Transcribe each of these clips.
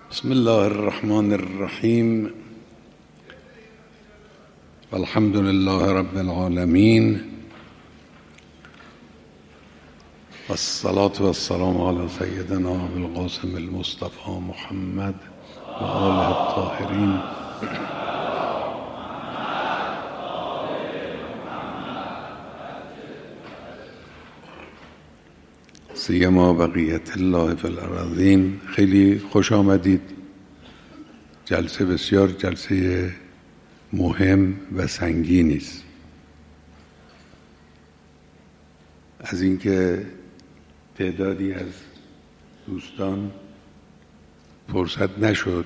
بسم الله الرحمن الرحیم والحمد لله رب العالمین والصلاة والسلام على سيدنا ابي القاسم المصطفى محمد و آله الطاهرین. سیما بقیت الله فی الارضین. خیلی خوش آمدید. جلسه بسیار جلسه مهم و سنگینی است. از اینکه تعدادی از دوستان فرصت نشد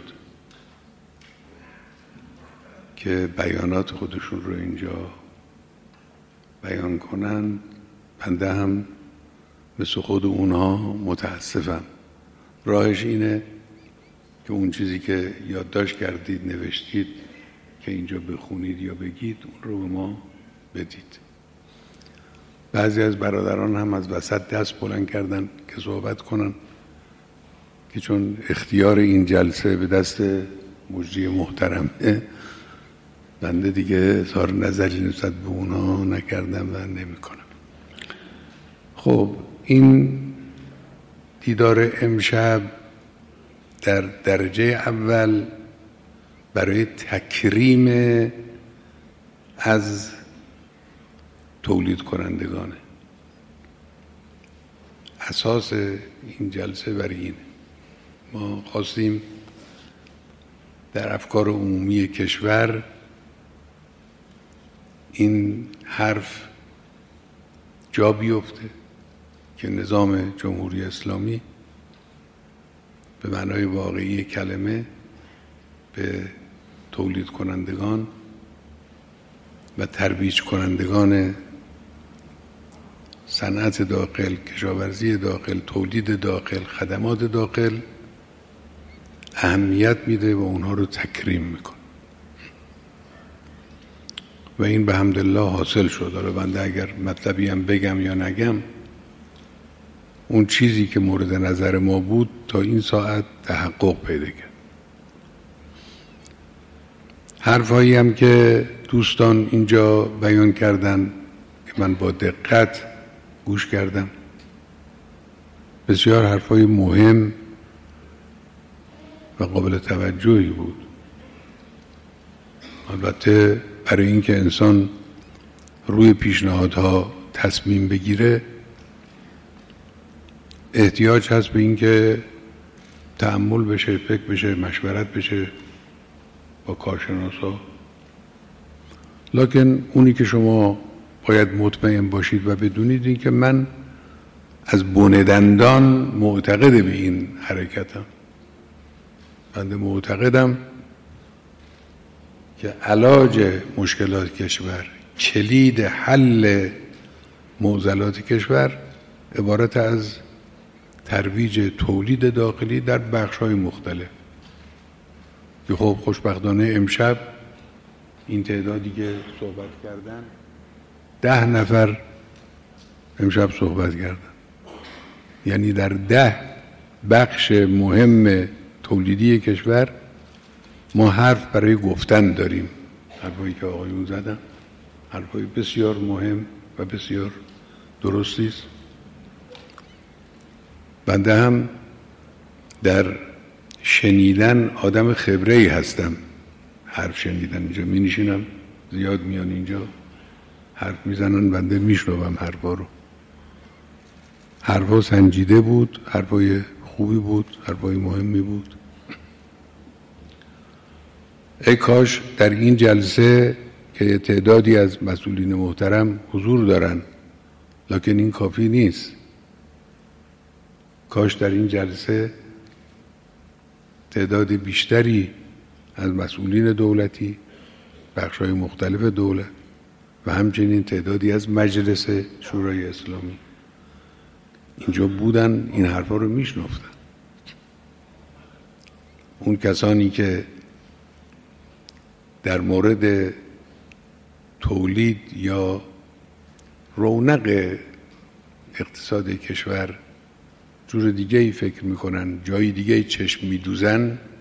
که بیانات خودشون رو اینجا بیان کنن، بنده هم مثل خود اونها متاسفم. راهش اینه که اون چیزی که یادداشت کردید نوشتید که اینجا بخونید یا بگید اون رو به ما بدید. بعضی از برادران هم از وسط دست بلند کردن که صحبت کنن، که چون اختیار این جلسه به دست مجری محترمه، بنده دیگه اظهار نظری نسبت به اونا نکردم و نمی‌کنم. خب این دیدار امشب در درجه اول برای تکریم از تولید کنندگانه. اساس این جلسه برای اینه. ما خواستیم در افکار عمومی کشور این حرف جا بیفته که نظام جمهوری اسلامی به معنای واقعی کلمه به تولید کنندگان و ترویج کنندگان صنعت داخل، کشاورزی داخل، تولید داخل، خدمات داخل اهمیت میده و اونها رو تکریم میکنه و این به حمدالله حاصل شد. حالا بنده اگر مطلبی هم بگم یا نگم، اون چیزی که مورد نظر ما بود تا این ساعت تحقق پیدا کرد. حرفایی هم که دوستان اینجا بیان کردن که من با دقت گوش کردم، بسیار حرفای مهم و قابل توجهی بود. البته برای اینکه انسان روی پیشنهادها تصمیم بگیره احتیاج هست به اینکه تأمل بشه، فکر بشه، مشورت بشه با کارشناسا. لکن اونی که شما باید مطمئن باشید و بدونید این که من از بن دندان معتقد به این حرکتم. بنده معتقدم که علاج مشکلات کشور، کلید حل معضلات کشور عبارت از ترویج تولید داخلی در بخش‌های مختلف. که خب خوشبختانه امشب این تعدادی که صحبت کردن 10 نفر امشب صحبت کردن، یعنی در 10 بخش مهم تولیدی کشور ما حرف برای گفتن داریم. حرفایی که آقایون زدن حرفای بسیار مهم و بسیار درستی است. بنده هم در شنیدن آدم خبره‌ای هستم. حرف شنیدن، اینجا می نشینم، زیاد میان اینجا حرف میزنن، بنده میشنوم حرفا رو. حرفا سنجیده بود، حرفای خوبی بود، حرفای مهمی بود. ای کاش در این جلسه که تعدادی از مسئولین محترم حضور دارن، لکن این کافی نیست. کاش در این جلسه تعداد بیشتری از مسئولین دولتی، بخش‌های مختلف دولت و همچنین تعدادی از مجلس شورای اسلامی اینجا بودن، این حرفا رو میشنفتن. اون کسانی که در مورد تولید یا رونق اقتصاد کشور جور دیگه ای فکر میکنن، جای دیگه ای چشم میدوزن،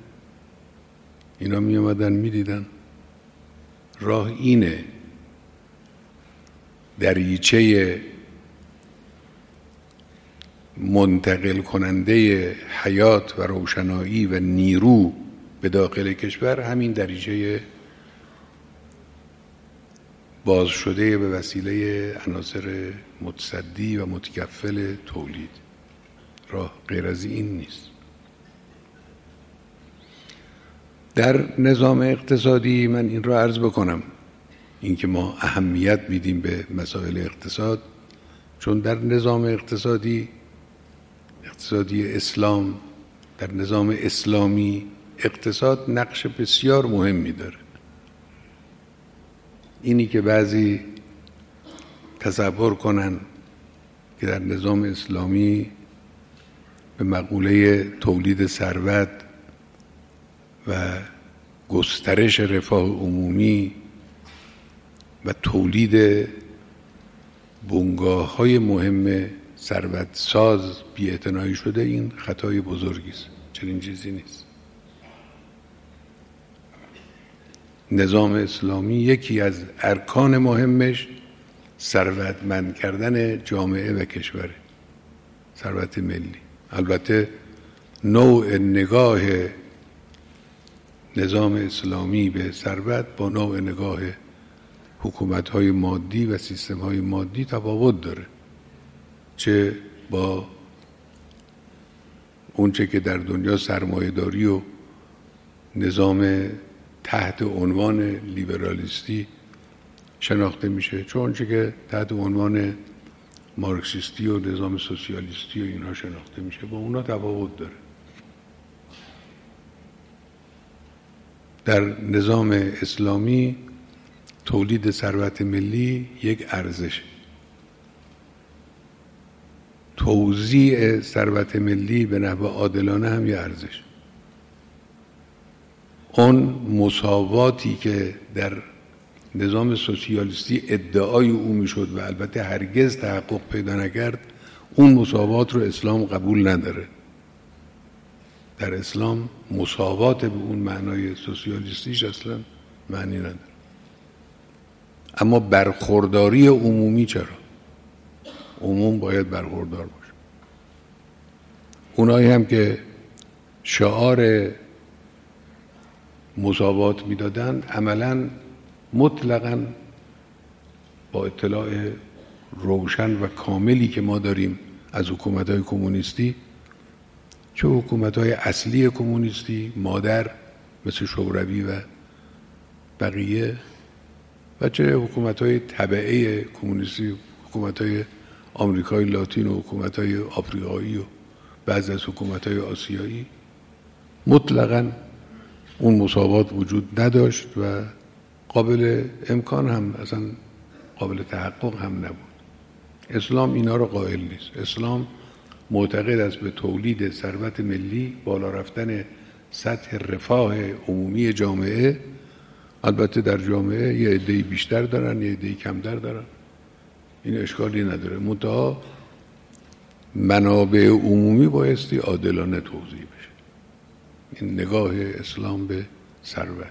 اینا می اومدن می دیدن راه اینه، دریچه منتقل کننده حیات و روشنایی و نیرو به داخل کشور همین دریچه باز شده به وسیله عناصر متصدی و متکفل تولید. راه غیر از این نیست. در نظام اقتصادی من این را عرض بکنم، اینکه ما اهمیت میدیم به مسائل اقتصاد، چون در نظام اقتصادی اسلام، در نظام اسلامی اقتصاد نقش بسیار مهمی داره. اینی که بعضی تصور کنن که در نظام اسلامی به مقوله تولید ثروت و گسترش رفاه عمومی و تولید بنگاه‌های مهم ثروت ساز بی‌اعتنایی شده، این خطای بزرگی است. چنین چیزی نیست. نظام اسلامی یکی از ارکان مهمش ثروتمند کردن جامعه و کشوره، ثروت ملی. البته نوع نگاه نظام اسلامی به ثروت با نوع نگاه حکومت‌های مادی و سیستم‌های مادی تفاوت داره، چه با اونچه که در دنیا سرمایه‌داری و نظام تحت عنوان لیبرالیستی شناخته میشه، چون اونچه که تحت عنوان مارکسیستی و نظام سوسیالیستی و اینها شناخته میشه، با اونا تفاوت داره. در نظام اسلامی تولید ثروت ملی یک ارزش، توزیع ثروت ملی به نحو عادلانه هم یک ارزش. اون مساواتی که در نظام سوسیالیستی ادعای او میشد و البته هرگز تحقق پیدا نکرد، اون مساوات رو اسلام قبول نداره. در اسلام مساوات به اون معنای سوسیالیستیش اصلا معنی نداره. اما برخورداری عمومی چرا؟ عموم باید برخوردار باشه. اونایی هم که شعار مساوات میدادند عملاً مطلقاً با اطلاع روشن و کاملی که ما داریم از حکومت‌های کمونیستی، چه حکومت‌های اصلی کمونیستی مادر مثل شوروی و بقیه، و چه حکومت‌های تبعه کمونیستی، حکومت‌های آمریکای لاتین و حکومت‌های آفریقایی و بعضی از حکومت‌های آسیایی، مطلقاً اون مساوات وجود نداشت و قابل امکان هم، اصلا قابل تحقق هم نبود. اسلام اینا رو قائل نیست. اسلام معتقد است به تولید ثروت ملی، بالا رفتن سطح رفاه عمومی جامعه. البته در جامعه یه عده‌ای بیشتر دارن، یه عده‌ای کمتر دارن، این اشکالی نداره. منتها منابع عمومی بایستی عادلانه توزیع بشه. این نگاه اسلام به ثروت.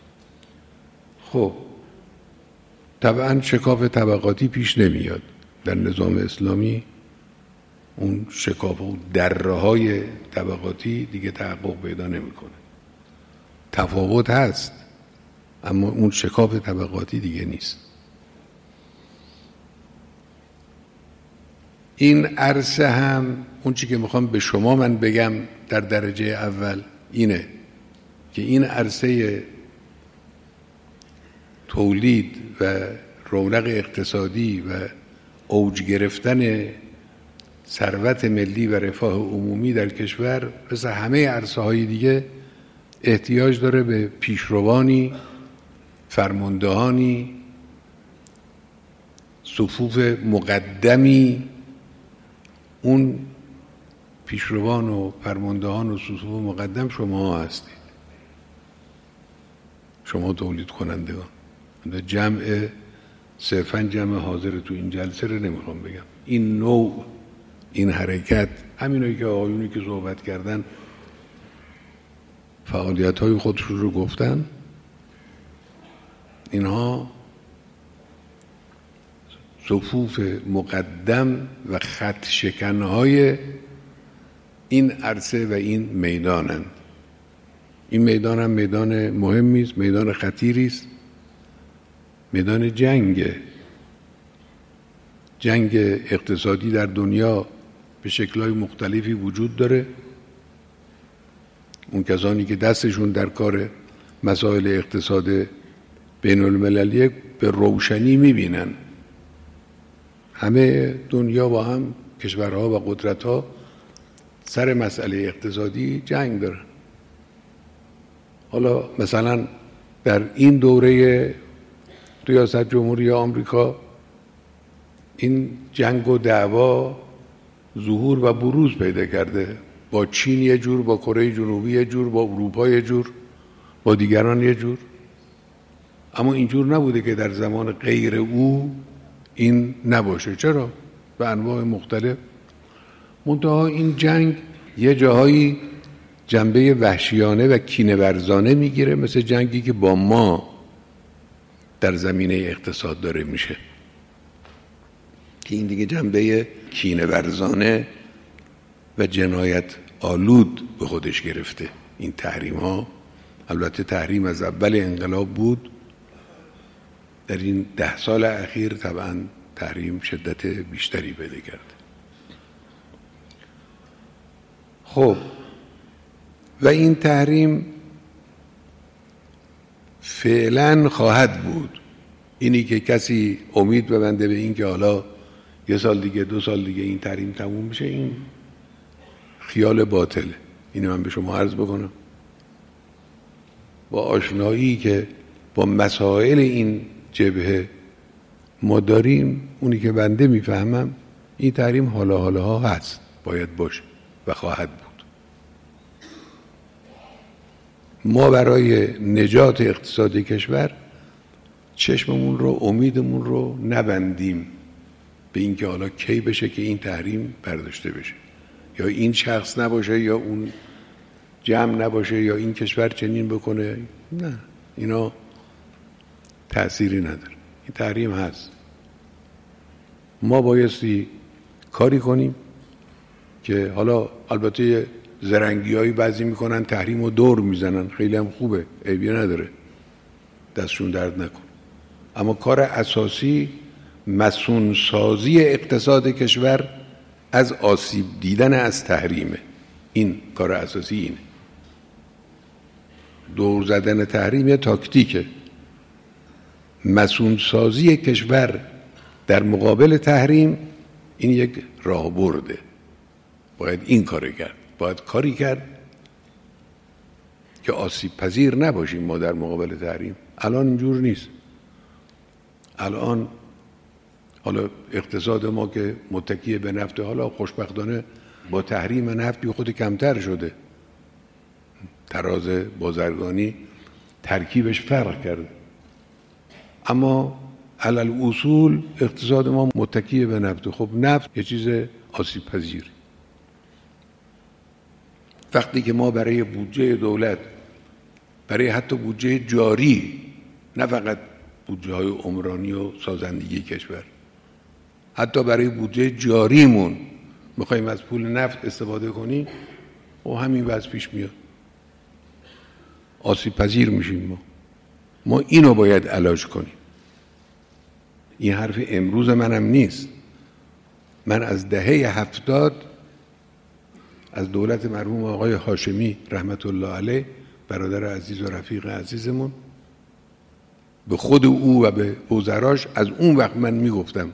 خب طبعا شکاف طبقاتی پیش نمیاد در نظام اسلامی. اون شکاف و دره‌های طبقاتی دیگه تحقق پیدا نمیکنه. تفاوت هست اما اون شکاف طبقاتی دیگه نیست. این عرصه هم اون چی که میخوام به شما من بگم در درجه اول اینه که این عرصه تولید و رونق اقتصادی و اوج گرفتن ثروت ملی و رفاه عمومی در کشور مثل همه عرصه‌های دیگه احتیاج داره به پیشروانی، فرماندهانی، صفوف مقدمی. اون پیشروان و فرماندهان و صفوف مقدم شما هستید، شما تولید کنندگان. جمع صرفاً جمع حاضر تو این جلسه رو نمیخوام بگم. این نوع، این حرکت، همینایی که آقایونی که صحبت کردن فعالیت‌های خودشون رو گفتن. اینها صفوف مقدم و خط شکن‌های این عرصه و این میدانند. این میدان هم میدان مهمی است، میدان خطیری است، میدان جنگ اقتصادی در دنیا به شکل‌های مختلفی وجود داره. اون کسانی که دستشون در کار مسائل اقتصاد بین المللی به روشنی میبینن همه دنیا با هم، کشورها و قدرت‌ها سر مسئله اقتصادی جنگ دارن. حالا مثلا در این دوره ریاست جمهوری آمریکا این جنگ و دعوا ظهور و بروز پیدا کرده، با چین یه جور، با کره جنوبی یه جور، با اروپا یه جور، با دیگران یه جور. اما اینجور نبوده که در زمان غیر او این نباشه. چرا؟ به انواع مختلف. منتها این جنگ یه جاهایی جنبه وحشیانه و کینه‌ورزانه میگیره، مثل جنگی که با ما در زمینه اقتصاد داره میشه، که این دیگه جنبه کینه‌ورزانه و جنایت آلود به خودش گرفته. این تحریم ها، البته تحریم از اول انقلاب بود، در این 10 سال اخیر طبعا تحریم شدت بیشتری پیدا کرده. خب و این تحریم فعلا خواهد بود. اینی که کسی امید ببنده به این که حالا 1 سال دیگه 2 سال دیگه این تحریم تموم میشه، این خیال باطله. اینو من به شما عرض بکنم با آشنایی که با مسائل این جبهه ما داریم، اونی که بنده میفهمم این تحریم حالا هست، باید باشه و خواهد بود. ما برای نجات اقتصادی کشور چشممون رو، امیدمون رو نبندیم به اینکه حالا کی بشه که این تحریم برداشته بشه، یا این شخص نباشه، یا اون جمع نباشه، یا این کشور چنین بکنه. نه، اینا تأثیری نداره. این تحریم هست. ما بایستی کاری کنیم که حالا البته زرنگی‌هایی بعضی میکنن تحریم رو دور میزنن، خیلی هم خوبه، عیبی نداره، دستشون درد نکن. اما کار اساسی مسئول سازی اقتصاد کشور از آسیب دیدن از تحریمه. این کار اساسی اینه. دور زدن تحریم یه تاکتیکه. مسئول سازی کشور در مقابل تحریم این یک راهبرده. باید این کار کرد. باید کاری کرد که آسیب پذیر نباشیم ما در مقابل تحریم. الان اینجور نیست. الان حالا اقتصاد ما که متکی به نفت، حالا خوشبختانه با تحریم نفت خود کمتر شده، تراز بازرگانی ترکیبش فرق کرده، اما علل اصول اقتصاد ما متکی به نفت. خب نفت یه چیز آسیب پذیر. وقتی که ما برای بودجه دولت، برای حتی بودجه جاری، نه فقط بودجه های عمرانی و سازندگی کشور، حتی برای بودجه جاریمون میخوایم از پول نفت استفاده کنیم و همین وضع پیش میاد، آسیب پذیر میشیم. ما اینو باید علاج کنیم. این حرف امروز منم نیست. من از دهه 70 از دولت مرحوم آقای هاشمی رحمت الله علیه، برادر عزیز و رفیق عزیزمون، به خود او و به وزراش از اون وقت من میگفتم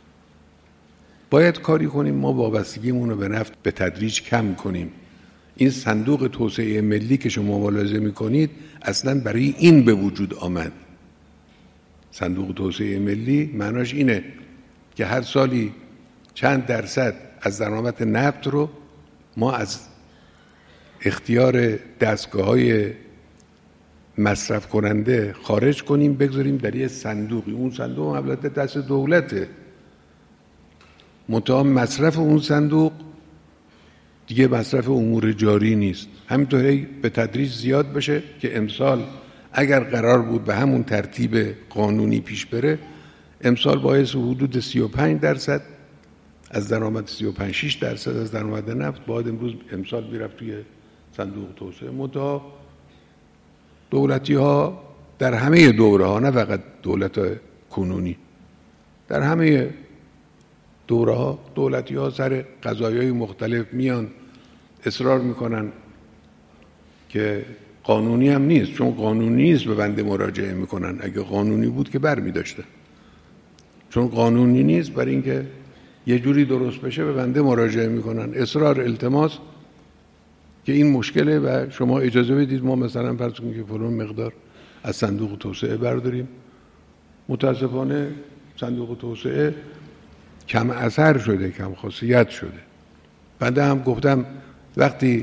باید کاری کنیم ما وابستگیمون رو به نفت به تدریج کم کنیم. این صندوق توسعه ملی که شما ملاحظه میکنید اصلا برای این به وجود آمد. صندوق توسعه ملی معناش اینه که هر سالی چند درصد از درآمد نفت رو ما از اختیار دستگاه‌های مصرف کننده خارج کنیم، بگذاریم در یه صندوقی. اون صندوق البته دست دولته، منتها مصرف اون صندوق دیگه مصرف امور جاری نیست. همینطوری به تدریج زیاد بشه که امسال اگر قرار بود به همون ترتیب قانونی پیش بره، امسال باعث حدود 35% از درآمد 35-6% از درآمد نفت باید امسال میرفت توی صندوق توسعه. منتها دولتی ها در همه دوره ها، نه فقط دولت کنونی، در همه دوره ها دولتی ها سر قضایای مختلف میان اصرار میکنن که قانونی هم نیست، چون قانونی نیست به بنده مراجعه میکنن. اگه قانونی بود که بر میداشتن، چون قانونی نیست برای اینکه یه جوری درست بشه به بنده مراجعه میکنن، اصرار التماس که این مشکله و شما اجازه بدید ما مثلا فرض کنیم که فلان مقدار از صندوق توسعه برداریم. متاسفانه صندوق توسعه کم اثر شده، کم خاصیت شده. بنده هم گفتم وقتی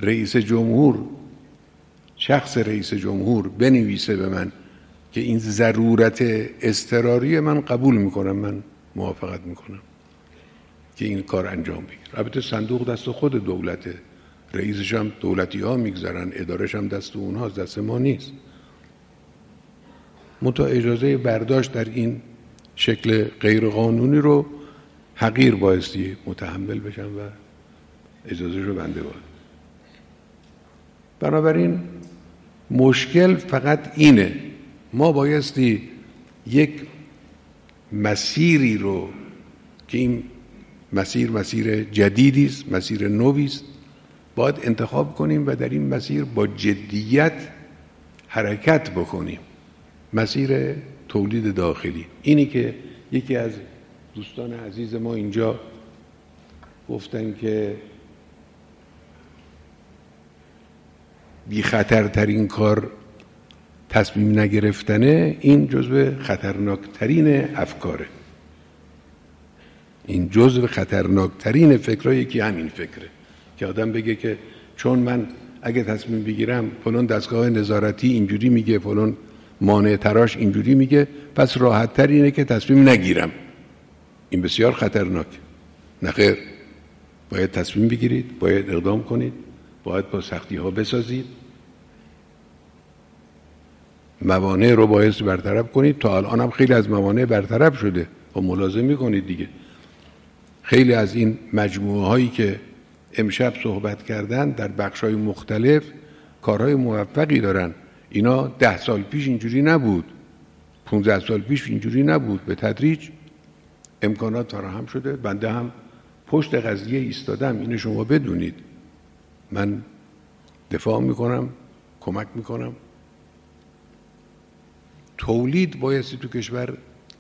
شخص رئیس جمهور بنویسه به من که این ضرورت اضطراری، من قبول میکنم، من موافقت میکنم که این کار انجام بگیره. البته صندوق دست خود دولته، رئیسش هم دولتی ها میگذارن، ادارش هم دست اونهاست، دست ما نیست. منتها اجازه برداشت در این شکل غیر قانونی رو حقیر بایستی متحمل بشم و اجازه رو بنده باید. بنابراین مشکل فقط اینه، ما بایستی یک مسیری رو که این مسیر جدیدی است، مسیر نوی است، باید انتخاب کنیم و در این مسیر با جدیت حرکت بکنیم. مسیر تولید داخلی، اینی که یکی از دوستان عزیز ما اینجا گفتن که بی خطرترین کار تصمیم نگرفتنه، این جزو خطرناکترین افکاره. این جزو خطرناکترین فکرایی که همین فکره که آدم بگه که چون من اگه تصمیم بگیرم فلان دستگاه نظارتی اینجوری میگه، فلان مانع تراش اینجوری میگه، پس راحت تر اینه که تصمیم نگیرم. این بسیار خطرناک. نخیر، باید تصمیم بگیرید، باید اقدام کنید، باید با سختی ها بسازید، موانع رو باید برطرف کنید. تا الان هم خیلی از موانع برطرف شده و ملازمه کنید دیگه. خیلی از این مجموعه هایی که امشب صحبت کردن در بخش‌های مختلف کارهای موفقی دارن. اینا 10 سال پیش اینجوری نبود، 15 سال پیش اینجوری نبود. به تدریج امکانات فراهم شده. بنده هم پشت قضیه ایستادم، اینو شما بدونید. من دفاع میکنم، کمک میکنم. تولید بایستی تو کشور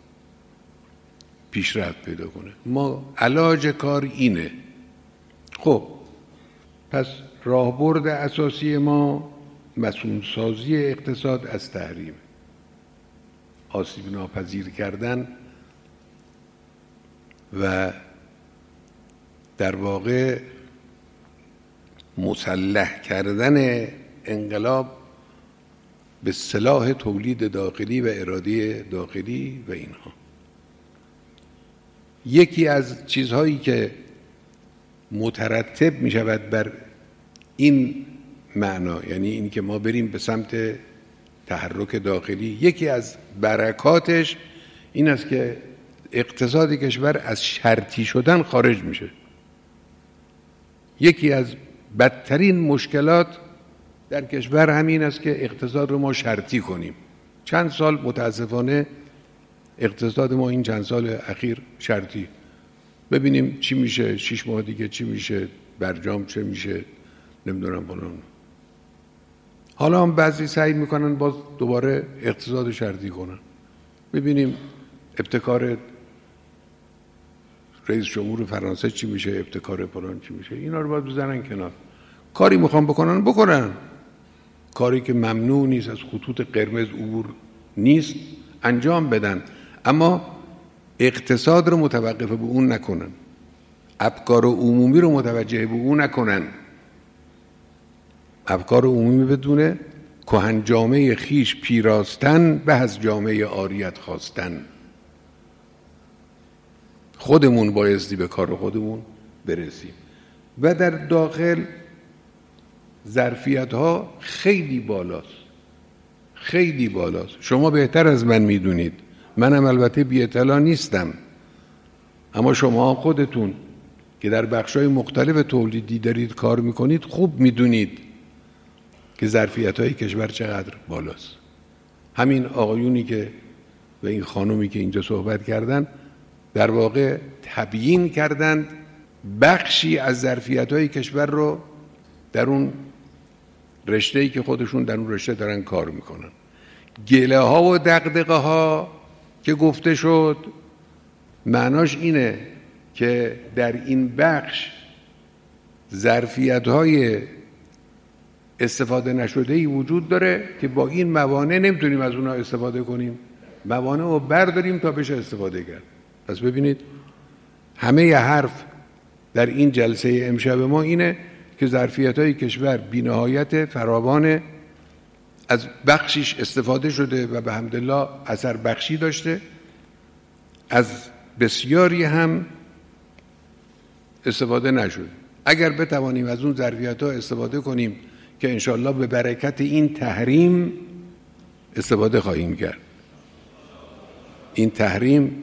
پیشرفت پیدا کنه. ما علاج کار اینه. خب پس راهبرد اساسی ما مسئول‌سازی اقتصاد از تحریم، آسیب ناپذیر کردن و در واقع مسلح کردن انقلاب به سلاح تولید داخلی و اراده داخلی و اینها. یکی از چیزهایی که مترتب می شود بر این معنا، یعنی این که ما بریم به سمت تحرک داخلی، یکی از برکاتش این است که اقتصاد کشور از شرطی شدن خارج میشه. یکی از بدترین مشکلات در کشور همین است که اقتصاد رو ما شرطی کنیم. چند سال متاسفانه اقتصاد ما این چند سال اخیر شرطی، ببینیم چی میشه، 6 ماه دیگه چی میشه، برجام چه میشه، نمیدونم فلان. حالا هم بعضی سعی میکنن باز دوباره اقتصاد شرطی کنن. ببینیم ابتکار رئیس جمهور فرانسه چی میشه، ابتکار فلان چی میشه. اینا رو باید بزنن کنار. کاری میخوان بکنن، کاری که ممنوع نیست، از خطوط قرمز عبور نیست، انجام بدن. اما اقتصاد رو متوقف به اون نکنن، افکار عمومی رو متوجه به اون نکنن. افکار عمومی بدونه کهن جامعه خیش پیراستن به از جامعه عاریت خواستن. خودمون بایستی به کار خودمون برسیم. و در داخل ظرفیت ها خیلی بالاست، خیلی بالاست. شما بهتر از من میدونید، منم البته بی اطلاع نیستم، اما شما خودتون که در بخش‌های مختلف تولیدی دارید کار میکنید خوب میدونید که ظرفیت‌های کشور چقدر بالاست. همین آقایونی که و این خانومی که اینجا صحبت کردن در واقع تبیین کردند بخشی از ظرفیت‌های کشور رو در اون رشته‌ای که خودشون در اون رشته دارن کار میکنن. گله ها و دغدغه ها که گفته شد معناش اینه که در این بخش ظرفیت‌های استفاده نشده‌ای وجود داره که با این موانع نمیتونیم از اونها استفاده کنیم، موانع رو برداریم تا بشه استفاده کرد. پس ببینید همه حرف در این جلسه امشب ما اینه که ظرفیت‌های کشور بی‌نهایت فراوان، از بخشیش استفاده شده و به حمدالله اثر بخشی داشته، از بسیاری هم استفاده نشد. اگر بتوانیم از اون ظرفیت‌ها استفاده کنیم که انشالله به برکت این تحریم استفاده خواهیم کرد. این تحریم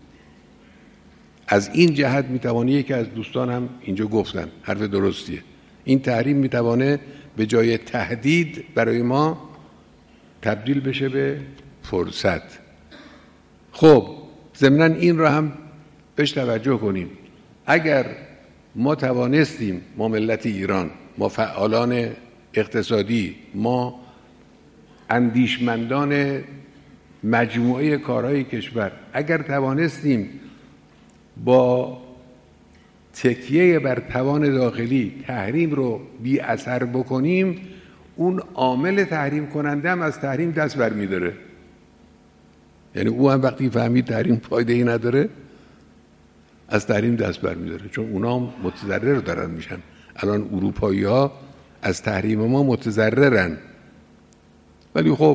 از این جهت میتوانه، یکی از دوستان هم اینجا گفتن حرف درستیه، این تحریم میتوانه به جای تهدید برای ما تبدیل بشه به فرصت. خب ضمناً این را هم بهش توجه کنیم. اگر ما توانستیم، ما ملت ایران، ما فعالان اقتصادی، ما اندیشمندان مجموعه کارهای کشور، اگر توانستیم با تکیه بر توان داخلی تحریم رو بی اثر بکنیم، اون عامل تحریم کننده هم از تحریم دست برمی داره. یعنی او هم وقتی فهمید تحریم فایده ای نداره از تحریم دست برمی داره، چون اونا هم متضرر دارن میشن. الان اروپایی ها از تحریم ما متضررن، ولی خب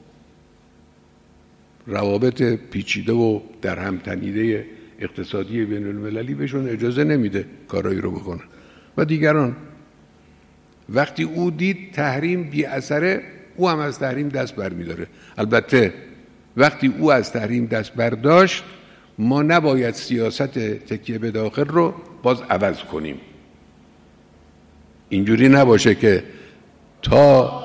روابط پیچیده و در هم تنیده اقتصادی بین المللی بهشون اجازه نمیده کارایی رو بکنن. و دیگران وقتی او دید تحریم بی اثره، او هم از تحریم دست برمی‌داره. البته وقتی او از تحریم دست برداشت، ما نباید سیاست تکیه به داخل رو باز عوض کنیم. اینجوری نباشه که تا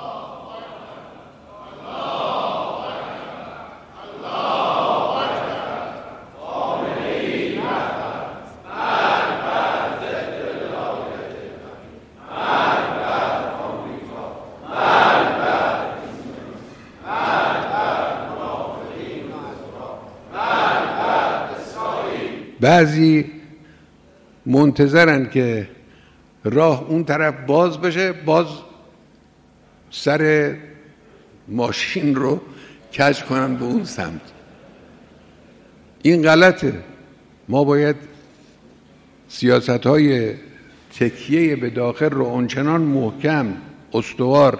بعضی منتظرن که راه اون طرف باز بشه، باز سر ماشین رو کج کنن به اون سمت. این غلطه. ما باید سیاست‌های تکیه به داخل رو اونچنان محکم، استوار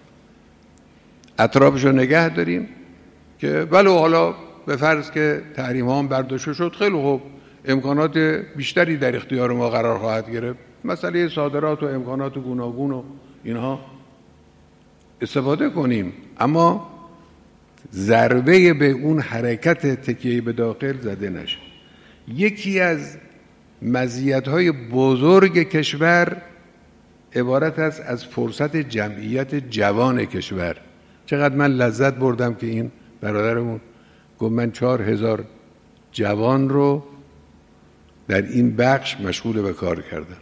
اطرافش رو نگه داریم که ولو حالا به فرض که تحریم ها هم برداشته شد، خیلی خوب، امکانات بیشتری در اختیار ما قرار خواهد گرفت. مسئله صادرات و امکانات گوناگون و اینها استفاده کنیم، اما ضربه به اون حرکت تکیه به داخل زده نشه. یکی از مزیت‌های بزرگ کشور عبارت است از فرصت جمعیت جوان کشور. چقدر من لذت بردم که این برادرمون گفت من 4000 جوان رو در این بخش مشغول به کار کردم.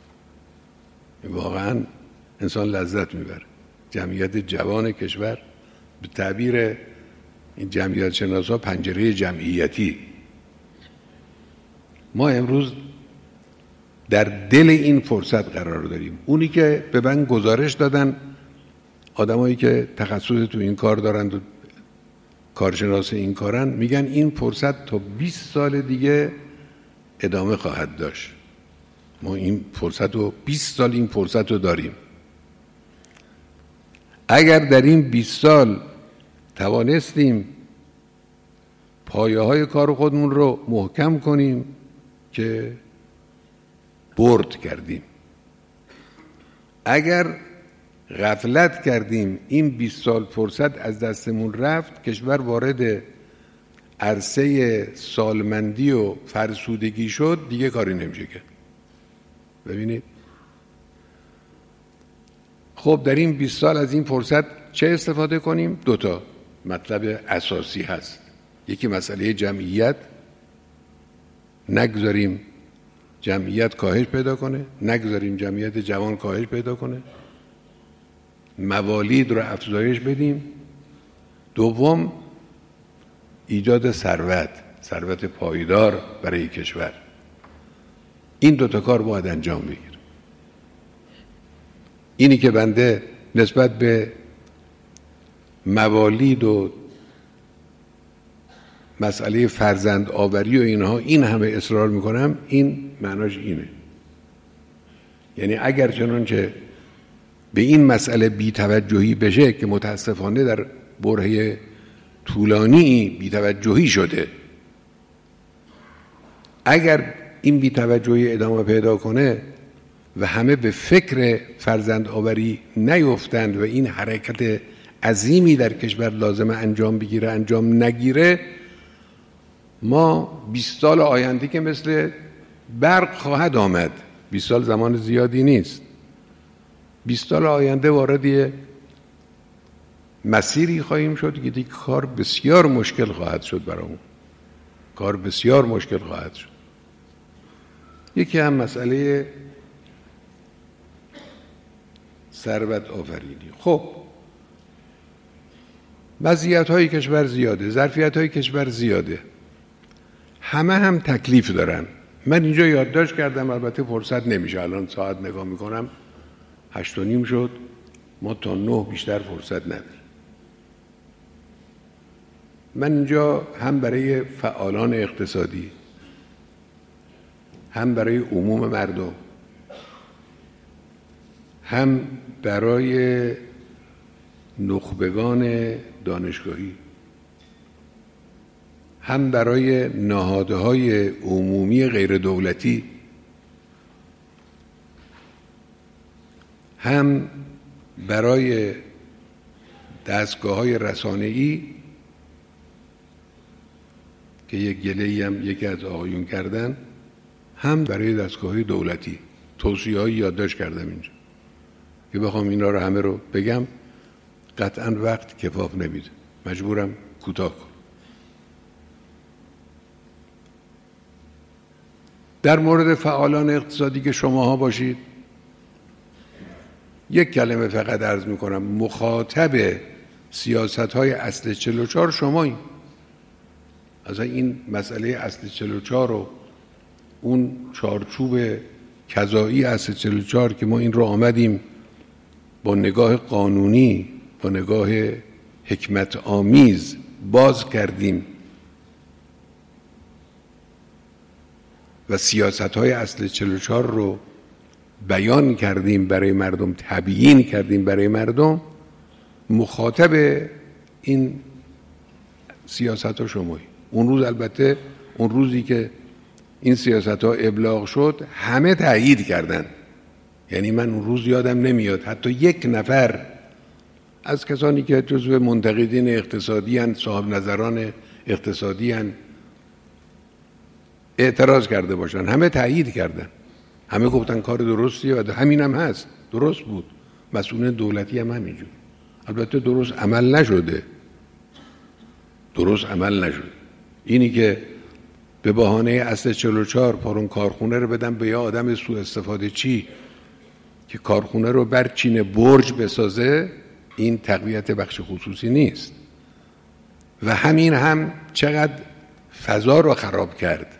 واقعا انسان لذت میبره. جمعیت جوان کشور، به تعبیر این جمعیت شناسا پنجره جمعیتی. ما امروز در دل این فرصت قرار داریم. اونی که به من گزارش دادن آدمایی که تخصص تو این کار دارند و کارشناس این کارن، میگن این فرصت تا 20 سال دیگه ادامه خواهد داشت. ما این فرصت رو 20 سال این فرصت رو داریم. اگر در این 20 سال توانستیم پایه های کار خودمون رو محکم کنیم که برد کردیم. اگر غفلت کردیم این 20 سال فرصت از دستمون رفت، کشور وارد عرصه سالمندی و فرسودگی شد، دیگه کاری نمیشه کرد. ببینید خب در این 20 سال از این فرصت چه استفاده کنیم؟ 2 تا مطلب اساسی هست. یکی مسئله جمعیت، نگذاریم جمعیت کاهش پیدا کنه، نگذاریم جمعیت جوان کاهش پیدا کنه، موالید رو افزایش بدیم. دوم ایجاد ثروت پایدار برای کشور. این 2 تا کار باید انجام بگیره. اینی که بنده نسبت به موالید و مسئله فرزند آوری و اینها این همه اصرار میکنم، این معناش اینه. یعنی اگر چنانچه به این مسئله بی‌توجهی بشه که متاسفانه در برهه طولانی بی‌توجهی شده، اگر این بی‌توجهی ادامه پیدا کنه و همه به فکر فرزند آوری نیفتند و این حرکت عظیمی در کشور لازم انجام بگیره انجام نگیره، ما 20 سال آینده که مثل برق خواهد آمد. 20 سال زمان زیادی نیست. 20 سال آینده وارد مسیری خواهیم شد که دیگه کار بسیار مشکل خواهد شد برامون. کار بسیار مشکل خواهد شد. یکی هم مسئله ثروت آفرینی. خب مزیت‌های کشور زیاده، ظرفیت‌های کشور زیاده، همه هم تکلیف دارن. من اینجا یادداشت کردم، البته فرصت نمیشه، الان ساعت نگاه میکنم 8:30 شد، ما تا 9 بیشتر فرصت نداریم. من اینجا هم برای فعالان اقتصادی، هم برای عموم مردم، هم برای نخبگان دانشگاهی، هم برای نهادهای عمومی غیر دولتی، هم برای دستگاه‌های رسانه‌ای که یک گله‌ای هم یکی از آقایون کردن، هم برای دستگاه‌های دولتی. توصیه‌هایی یادداشت کردم اینجا که بخوام اینا رو همه رو بگم قطعاً وقت کفاف نمیده، مجبورم کوتاه کنم. در مورد فعالان اقتصادی که شماها باشید، یک کلمه فقط عرض میکنم. مخاطب سیاست‌های اصل 44 شمایید. از این مسئله اصل 44 و اون چارچوب کذایی اصل 44 که ما این رو آمدیم با نگاه قانونی، با نگاه حکمت آمیز باز کردیم و سیاست‌های اصل 44 رو بیان کردیم برای مردم، تبیین کردیم برای مردم، مخاطب این سیاست‌ها شمایی. اون روز، البته اون روزی که این سیاست‌ها ابلاغ شد، همه تأیید کردن. یعنی من اون روز یادم نمیاد حتی یک نفر از کسانی که جزو منتقدین اقتصادی هستند، صاحب نظران اقتصادی هستند، اعتراض کرده باشن. همه تأیید کردن، همه گفتن کار درستیه و همین هم هست، درست بود. مسئولین دولتی هم همینجور. البته درست عمل نشده. اینی که به بهانه اصل 44 پارون کارخونه رو بدن به یه آدم سوء استفاده چی که کارخونه رو برچینه برج بسازه، این تقویت بخش خصوصی نیست. و همین هم چقدر فضا رو خراب کرد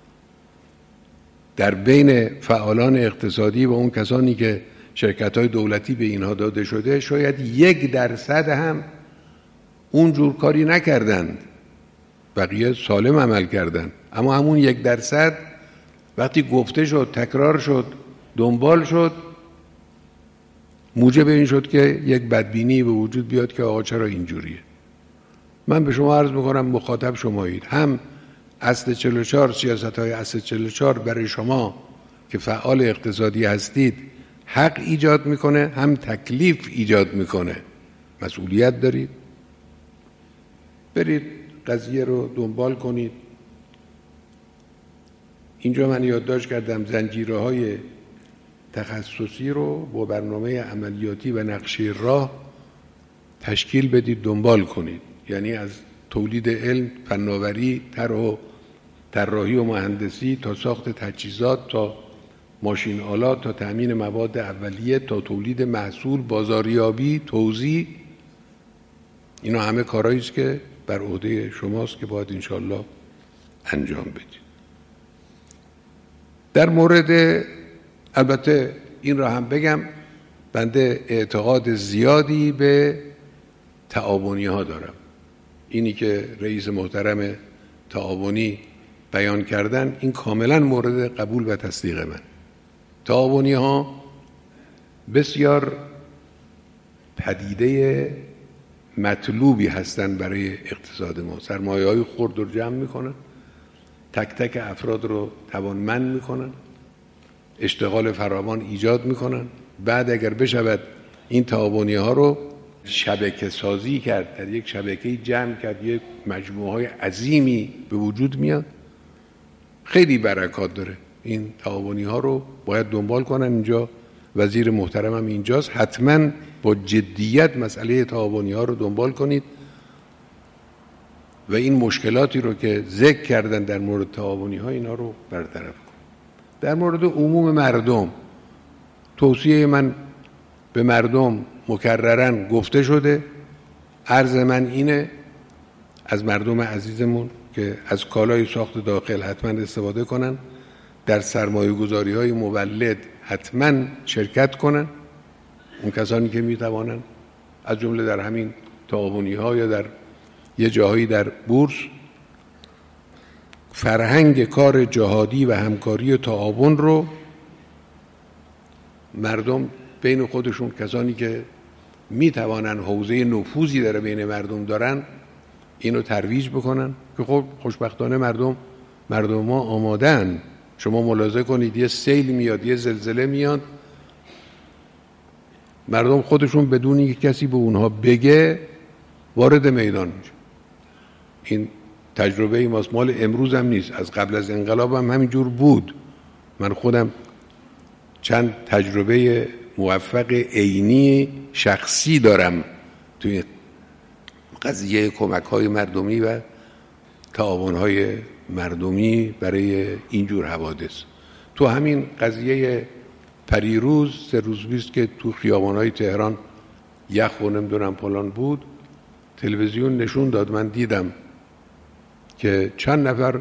در بین فعالان اقتصادی و اون کسانی که شرکت‌های دولتی به اینها داده شده. شاید 1% هم اونجور کاری نکردند، بقیه سالم عمل کردند. اما همون 1% وقتی گفته شد، تکرار شد، دنبال شد، موجب این شد که یک بدبینی به وجود بیاد که آقا چرا اینجوریه. من به شما عرض میکنم مخاطب شمایید. هم اصل 44، سیاست‌های اصل 44 برای شما که فعال اقتصادی هستید حق ایجاد میکنه، هم تکلیف ایجاد میکنه. مسئولیت دارید، برید قضیه رو دنبال کنید. اینجا من یادداشت کردم زنجیره‌های تخصصی رو با برنامه عملیاتی و نقشه راه تشکیل بدید، دنبال کنید. یعنی از تولید علم، فناوری، طراحی و مهندسی تا ساخت تجهیزات، تا ماشین آلات، تا تأمین مواد اولیه، تا تولید محصول، بازاریابی، توزیع. اینا همه کارهایی است که بر عهده شماست که باید انشالله انجام بدید. در مورد، البته این را هم بگم، بنده اعتقاد زیادی به تعاونی ها دارم. اینی که رئیس محترم تعاونی بیان کردن، این کاملا مورد قبول و تصدیق من. تعاونی ها بسیار پدیده مطلوبی هستند برای اقتصاد ما. سرمایه های خرد رو جمع میکنن، تک تک افراد رو توانمند میکنن، اشتغال فراوان ایجاد میکنن. بعد اگر بشود این تعاونی ها رو شبکه سازی کرد، در یک شبکه جمع کرد، یک مجموعه های عظیمی به وجود میاد. خیلی برکات داره. این تعاونی ها رو باید دنبال کنن. اینجا وزیر محترمم اینجاست، حتما با جدیت مسئله تعاونی ها رو دنبال کنید و این مشکلاتی رو که ذکر کردن در مورد تعاونی ها، اینا رو برطرف کنید. در مورد عموم مردم، توصیه من به مردم مکررن گفته شده. عرض من اینه از مردم عزیزمون که از کالای ساخت داخل حتما استفاده کنن، در سرمایه گذاری های مولد حتما شرکت کنن، اون کسانی که میتوانن، از جمله در همین تعاونی ها یا در یه جاهایی در بورس. فرهنگ کار جهادی و همکاری و تعاون رو مردم بین خودشون، کسانی که میتوانن حوزه نفوذی در بین مردم دارن، اینو ترویج بکنن که خب خوشبختانه مردم ما آمادن. شما ملاحظه کنید یه سیل میاد، یه زلزله میاد، مردم خودشون بدون اینکه کسی به اونها بگه وارد میدان میشه. این تجربه ای ماست، مال امروز هم نیست، از قبل از انقلاب هم همینجور بود. من خودم چند تجربه موفق عینی شخصی دارم توی قضیه کمک‌های مردمی و تعاون‌های مردمی برای اینجور حوادث. تو همین قضیه پریروز 3 روز پیش که تو خیابان‌های تهران یخ و نمیدونم فلان بود، تلویزیون نشون داد، من دیدم که چند نفر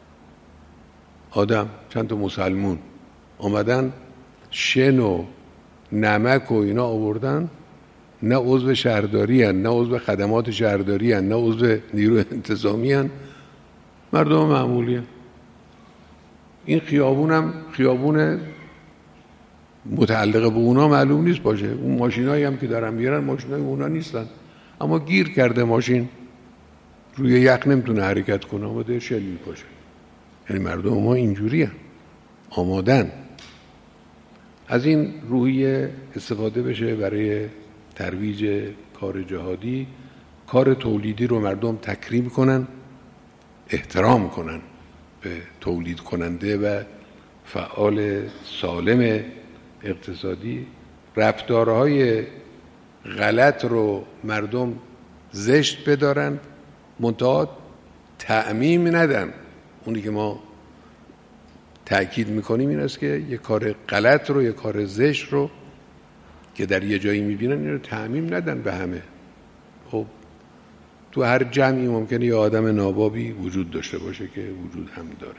آدم، چند تا مسلمون آمدن شن و نمک و اینا آوردن. نه عضو شهرداری هن، نه عضو خدمات شهرداری هن، نه عضو نیروی انتظامی هن، مردم معمولی هن. این خیابون متعلق به اونا معلوم نیست باشه. اون ماشینایی هم که دارن میرن ماشینای اونا نیستن، اما گیر کرده ماشین، روی یخ نمیتونه حرکت کنه، آماده شل میپاشه. یعنی مردم ما اینجوری هن، آمادن. از این روحیه استفاده بشه برای ترویج کار جهادی. کار تولیدی رو مردم تکریم کنن، احترام کنن به تولید کننده و فعال سالم اقتصادی. رفتارهای غلط رو مردم زشت بدارن، منتها تعمیم ندن. اونی که ما تأکید میکنیم این است که یک کار غلط رو، یک کار زشت رو که در یه جایی میبینن، این رو تعمیم ندن به همه. خب تو هر جمعی ممکنه یه آدم نابابی وجود داشته باشه که وجود هم داره.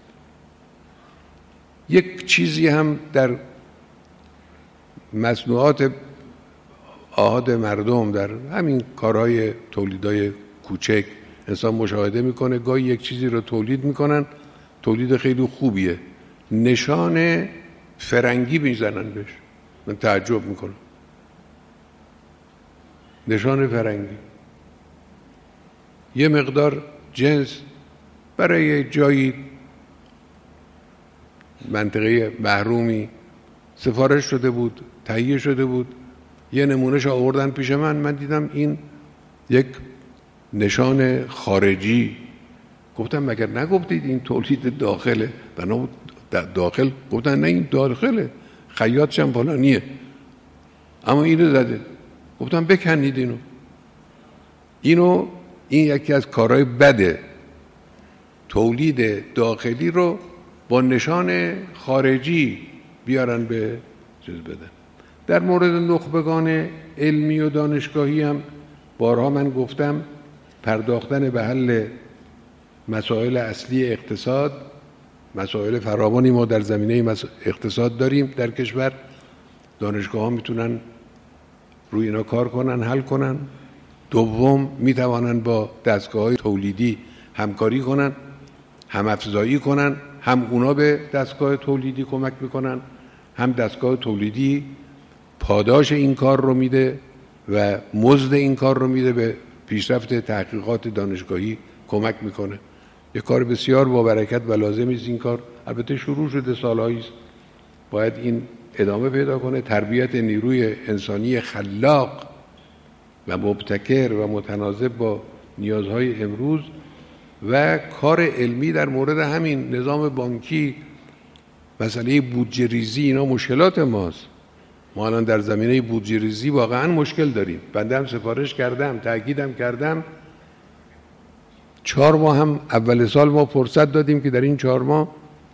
یک چیزی هم در مصنوعات آحاد مردم، در همین کارهای تولیدهای کوچک انسان مشاهده میکنه. گاهی یک چیزی رو تولید میکنن، تولید خیلی خوبیه، نشان فرنگی میزنن بهش. من تعجب میکنم، نشان فرنگی. یه مقدار جنس برای جایی منطقه محرومی سفارش شده بود، تهیه شده بود، یه نمونهش آوردن پیش من دیدم این یک نشان خارجی. گفتم مگر نگفتید این تولید داخله؟ بنا بود داخل. گفتن نه این داخله، خیاطش هم فلانیه، اما اینو زده. گفتم بکنید این یکی از کارهای بده، تولید داخلی رو با نشان خارجی بیارن به چیز بدن. در مورد نخبگان علمی و دانشگاهی هم بارها من گفتم پرداختن به حل مسائل اصلی اقتصاد، مسائل فراوانی ما در زمینه اقتصاد داریم در کشور. دانشگاه ها میتونن روی اینا کار کنن، حل کنن. دوم میتوانن با دستگاه های تولیدی همکاری کنن، هم افزایی کنن، هم اونا به دستگاه تولیدی کمک میکنن، هم دستگاه تولیدی پاداش این کار رو میده و مزد این کار رو میده، به پیشرفت تحقیقات دانشگاهی کمک میکنه. یک کار بسیار با برکت و لازمی است این کار. البته شروع شده سالهایی است، باید این ادامه پیدا کنه. تربیت نیروی انسانی خلاق و مبتکر و متناسب با نیازهای امروز و کار علمی در مورد همین نظام بانکی، مسئله بودجه ریزی، اینا مشکلات ماست. ما الان در زمینه بودجه ریزی واقعا مشکل داریم. بنده هم سفارش کردم، تأکیدم کردم. 4 ماه هم اول سال ما فرصت دادیم که در این 4 ماه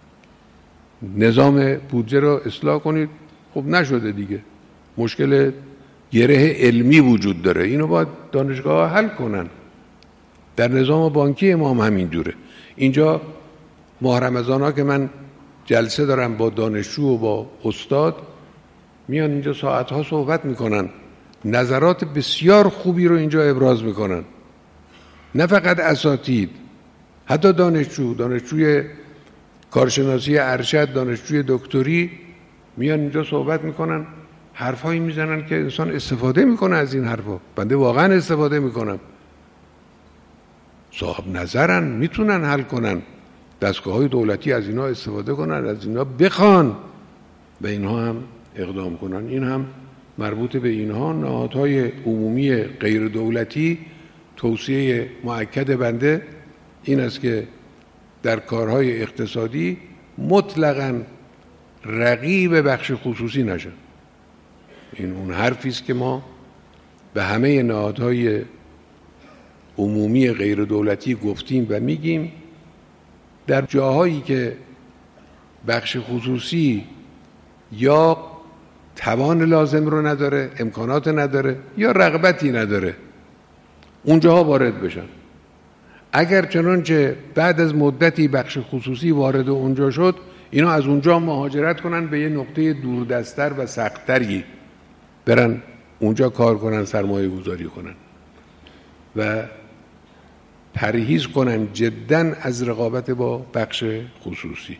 نظام بودجه رو اصلاح کنید. خب نشده دیگه، مشکل گره علمی وجود داره، اینو باید دانشگاه ها حل کنن. در نظام بانکی ما هم همین جوره. اینجا ماه رمضان ها که من جلسه دارم با دانشجو و با استاد، میان اینجا ساعت ها صحبت میکنن، نظرات بسیار خوبی رو اینجا ابراز میکنن. نه فقط اساتید، حتی دانشجوی کارشناسی ارشد، دانشجوی دکتری میان اینجا صحبت میکنن، حرفایی میزنن که انسان استفاده میکنه از این حرفا. بنده واقعا استفاده میکنم. صاحب نظرن، میتونن حل کنن. دستگاه‌های دولتی از اینا استفاده کنن، از اینا بخوان و اینها هم اقدام کنن. این هم مربوط به اینها. نهادهای عمومی غیر دولتی، توصیه مؤکد بنده این است که در کارهای اقتصادی مطلقاً رقیب بخش خصوصی نشن. این اون حرفی است که ما به همه نهادهای عمومی غیر دولتی گفتیم و میگیم. در جاهایی که بخش خصوصی یا توان لازم رو نداره، امکانات نداره یا رغبتی نداره، اونجاها وارد بشن. اگر چنانچه بعد از مدتی بخش خصوصی وارد اونجا شد، اینا از اونجا مهاجرت کنن به یه نقطه دوردستر و سخت‌تری، برن اونجا کار کنن، سرمایه گذاری کنن و پرهیز کنن جداً از رقابت با بخش خصوصی.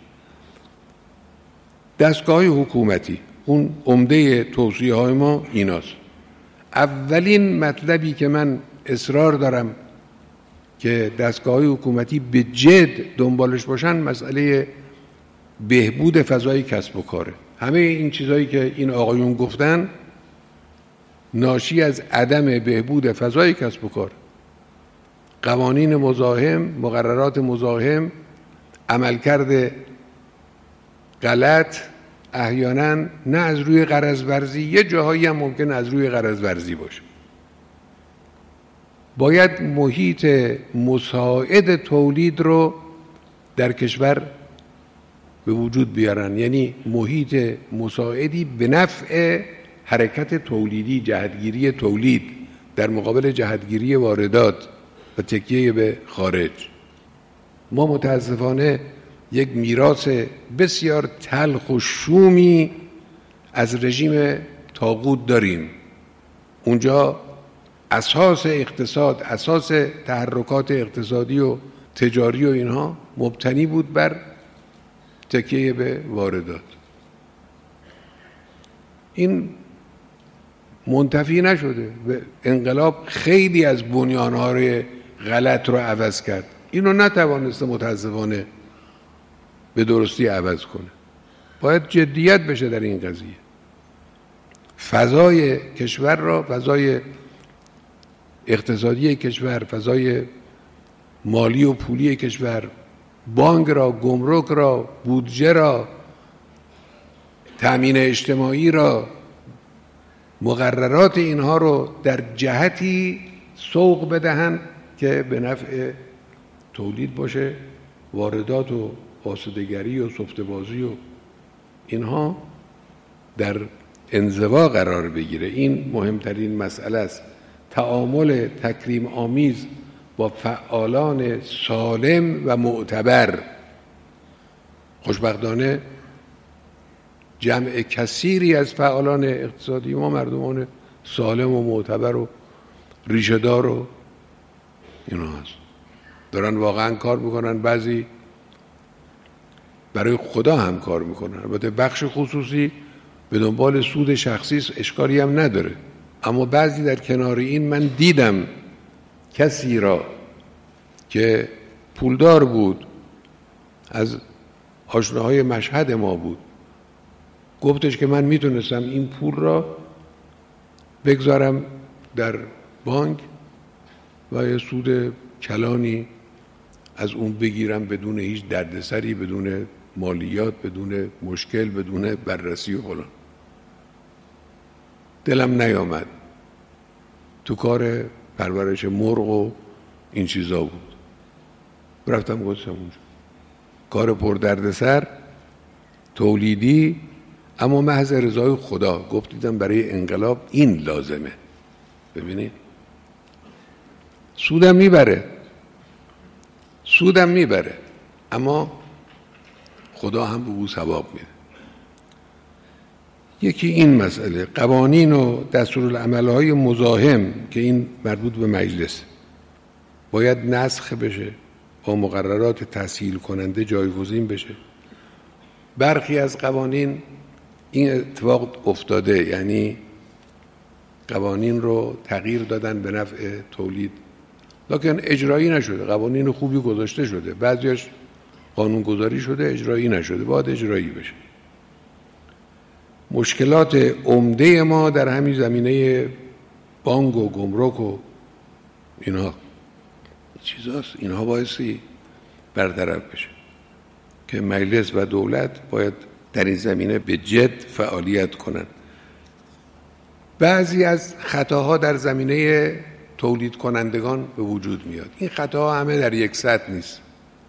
دستگاه حکومتی، اون عمده توصیه های ما ایناست. اولین مطلبی که من اصرار دارم که دستگاه حکومتی به جد دنبالش باشن، مسئله بهبود فضای کسب و کاره. همه این چیزایی که این آقایون گفتن ناشی از عدم بهبود فضای کسب و کار. قوانین مزاحم، مقررات مزاحم، عملکرد غلط، احیانا نه از روی غرض ورزی، یه جاهایی هم ممکن از روی غرض ورزی باشه. باید محیط مساعد تولید رو در کشور به وجود بیارن، یعنی محیط مساعدی به نفع حرکت تولیدی، جهتگیری تولید در مقابل جهتگیری واردات و تکیه به خارج. ما متاسفانه یک میراث بسیار تلخ و شومی از رژیم طاغوت داریم. اونجا اساس اقتصاد، اساس تحرکات اقتصادی و تجاری و اینها مبتنی بود بر تکیه به واردات. این منتفی نشده و انقلاب خیلی از بنیان‌های غلط رو عوض کرد. اینو نتوانسته متاسفانه به درستی عوض کنه. باید جدیت بشه در این قضیه. فضای کشور را، فضای اقتصادی کشور، فضای مالی و پولی کشور، بانک را، گمرک را، بودجه را، تأمین اجتماعی را، مقررات اینها رو در جهتی سوق بدهند که به نفع تولید باشه. واردات و فاسدگری و سفته‌بازی و اینها در انزوا قرار بگیره. این مهمترین مسئله است. تعامل تکریم آمیز با فعالان سالم و معتبر. خوشبختانه جمع کثیری از فعالان اقتصادی ما مردمان سالم و معتبر و ریشه‌دار و اینا هست، دارن واقعا کار میکنن. بعضی برای خدا هم کار میکنن. البته بخش خصوصی به دنبال سود شخصی است، اشکالی هم نداره، اما بعضی در کنار این من دیدم کسی را که پولدار بود، از آشناهای مشهد ما بود، گفتش که من میتونستم این پول را بگذارم در بانک و یه سود کلانی از اون بگیرم بدون هیچ دردسری، بدون مالیات، بدون مشکل، بدون بررسی و فلان. دلم نیامد، تو کار پرورش مرغ و این چیزا بود. رفتم گذاشتم اونجا. کار پر دردسر، تولیدی، اما محض رضای خدا. گفت دیدم برای انقلاب این لازمه. ببینید سودم میبره، اما خدا هم به او ثواب میده. یکی این مسئله، قوانین و دستورالعمل‌های مزاحم که این مربوط به مجلس باید نسخ بشه، با مقررات تسهیل کننده جایگزین بشه. برخی از قوانین این اتفاق افتاده، یعنی قوانین رو تغییر دادن به نفع تولید، لکن اجرایی نشده. قوانین خوبی گذاشته شده، بعضیاش قانون گذاری شده، اجرایی نشده، باید اجرایی بشه. مشکلات عمده ما در همین زمینه بانک و گمرک و اینها چیزاست. اینها بایستی برطرف بشه که مجلس و دولت باید در این زمینه به جد فعالیت کنند. بعضی از خطاها در زمینه تولید کنندگان به وجود میاد. این خطاها همه در یک سطح نیست.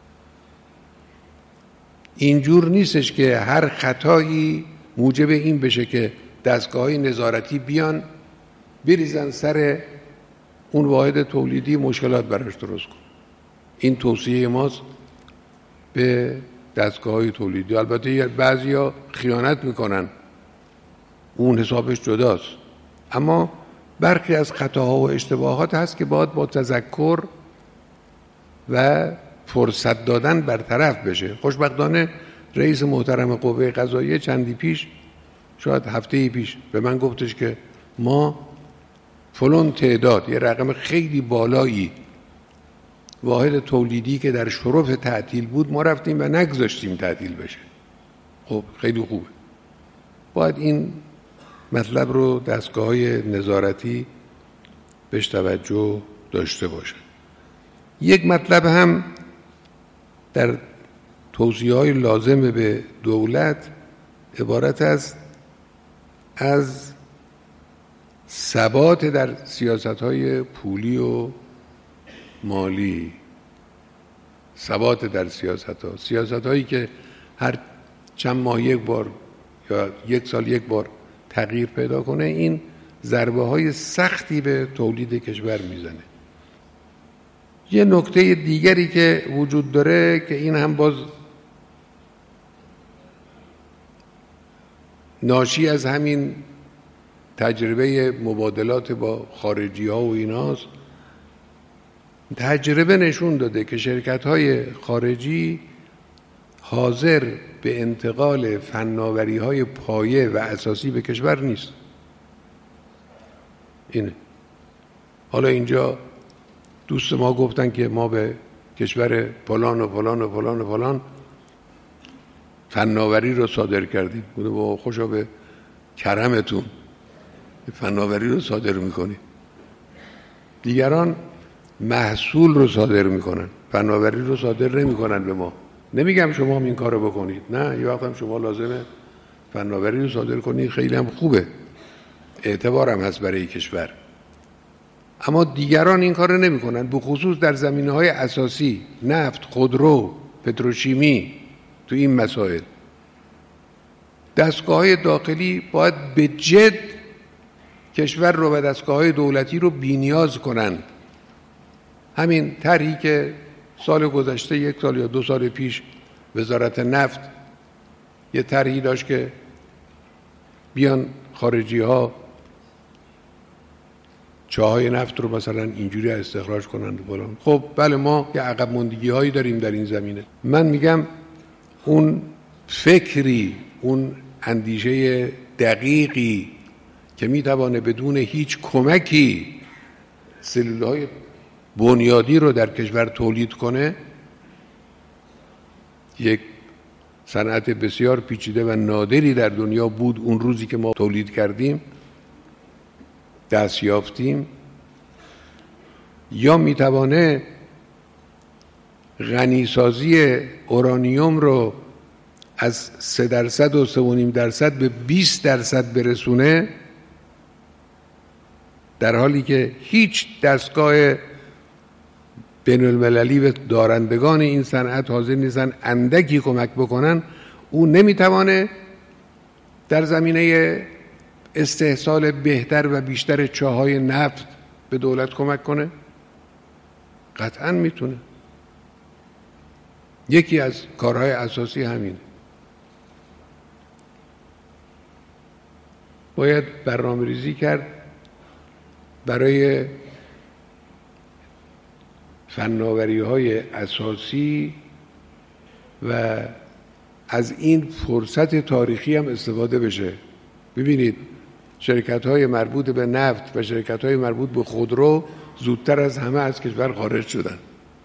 اینجور نیستش که هر خطایی موجب این بشه که دستگاه‌های نظارتی بیان بریزن سر اون واحد تولیدی، مشکلات براش درست کن. این توصیه ماست به دستگاه‌های تولیدی. البته بعضیا خیانت میکنن، اون حسابش جداست، اما برخی از خطاها و اشتباهات هست که باید با تذکر و فرصت دادن برطرف بشه. خوشبختانه رئیس محترم قوه قضاییه چندی پیش، شاید هفته پیش، به من گفتش که ما فلان تعداد، یه رقم خیلی بالایی واحد تولیدی که در شرف تعطیل بود، ما رفتیم و نگذاشتیم تعطیل بشه. خب خیلی خوبه. باید این مطلب رو دستگاه‌های نظارتی بهش توجه داشته باشه. یک مطلب هم در توصیه‌های لازم به دولت عبارت است از ثبات در سیاست‌های پولی و مالی. ثبات در سیاست‌هایی که هر چند ماه یک بار یا یک سال یک بار تغییر پیدا کنه، این ضربه‌های سختی به تولید کشور میزنه. یه نکته دیگری که وجود داره که این هم باز ناشی از همین تجربه مبادلات با خارجی ها و ایناست. تجربه نشون داده که شرکت‌های خارجی حاضر به انتقال فناوری‌های پایه و اساسی به کشور نیست. اینه. حالا اینجا دوست ما گفتن که ما به کشور فلان و فلان و فلان و فلان فناوری رو صادر کردیم. بوده با خوشا به کرمتون فناوری رو صادر میکنید. دیگران محصول رو صادر میکنن، فناوری رو صادر نمیکنن به ما. نمیگم شما هم این کار رو بکنید، نه، یه وقت هم شما لازمه فناوری رو صادر کنید، خیلی هم خوبه، اعتبارم هست برای کشور. اما دیگران این کار رو نمیکنن، به خصوص در زمینه‌های اساسی، نفت، خودرو، پتروشیمی. تو این مسائل دستگاه‌های داخلی باید به جد کشور رو و دستگاه‌های دولتی رو بی‌نیاز کنند. همین طرحی که سال گذشته، 1 سال یا 2 سال پیش، وزارت نفت یه طرحی داشت که بیان خارجی‌ها چاهای نفت رو مثلا اینجوری استخراج کنند و فلان. خب بله، ما یه عقب ماندگی هایی داریم در این زمینه. من میگم اون فکری، اون اندیشه دقیقی که میتوانه بدون هیچ کمکی سلولهای بنیادی رو در کشور تولید کنه، یک صنعت بسیار پیچیده و نادری در دنیا بود اون روزی که ما تولید کردیم، دست یافتیم. یا میتوانه غنیسازی اورانیوم رو از 3% و 3.5% به 20% برسونه، در حالی که هیچ دستگاه بین المللی و دارندگان این صنعت حاضر نیستن اندکی کمک بکنن. او نمیتوانه در زمینه استحصال بهتر و بیشتر چاهای نفت به دولت کمک کنه؟ قطعا میتونه. یکی از کارهای اساسی همین. باید برنامه‌ریزی کرد برای فناوری‌های اساسی و از این فرصت تاریخی هم استفاده بشه. ببینید شرکت‌های مربوط به نفت و شرکت‌های مربوط به خودرو زودتر از همه از کشور خارج شدن.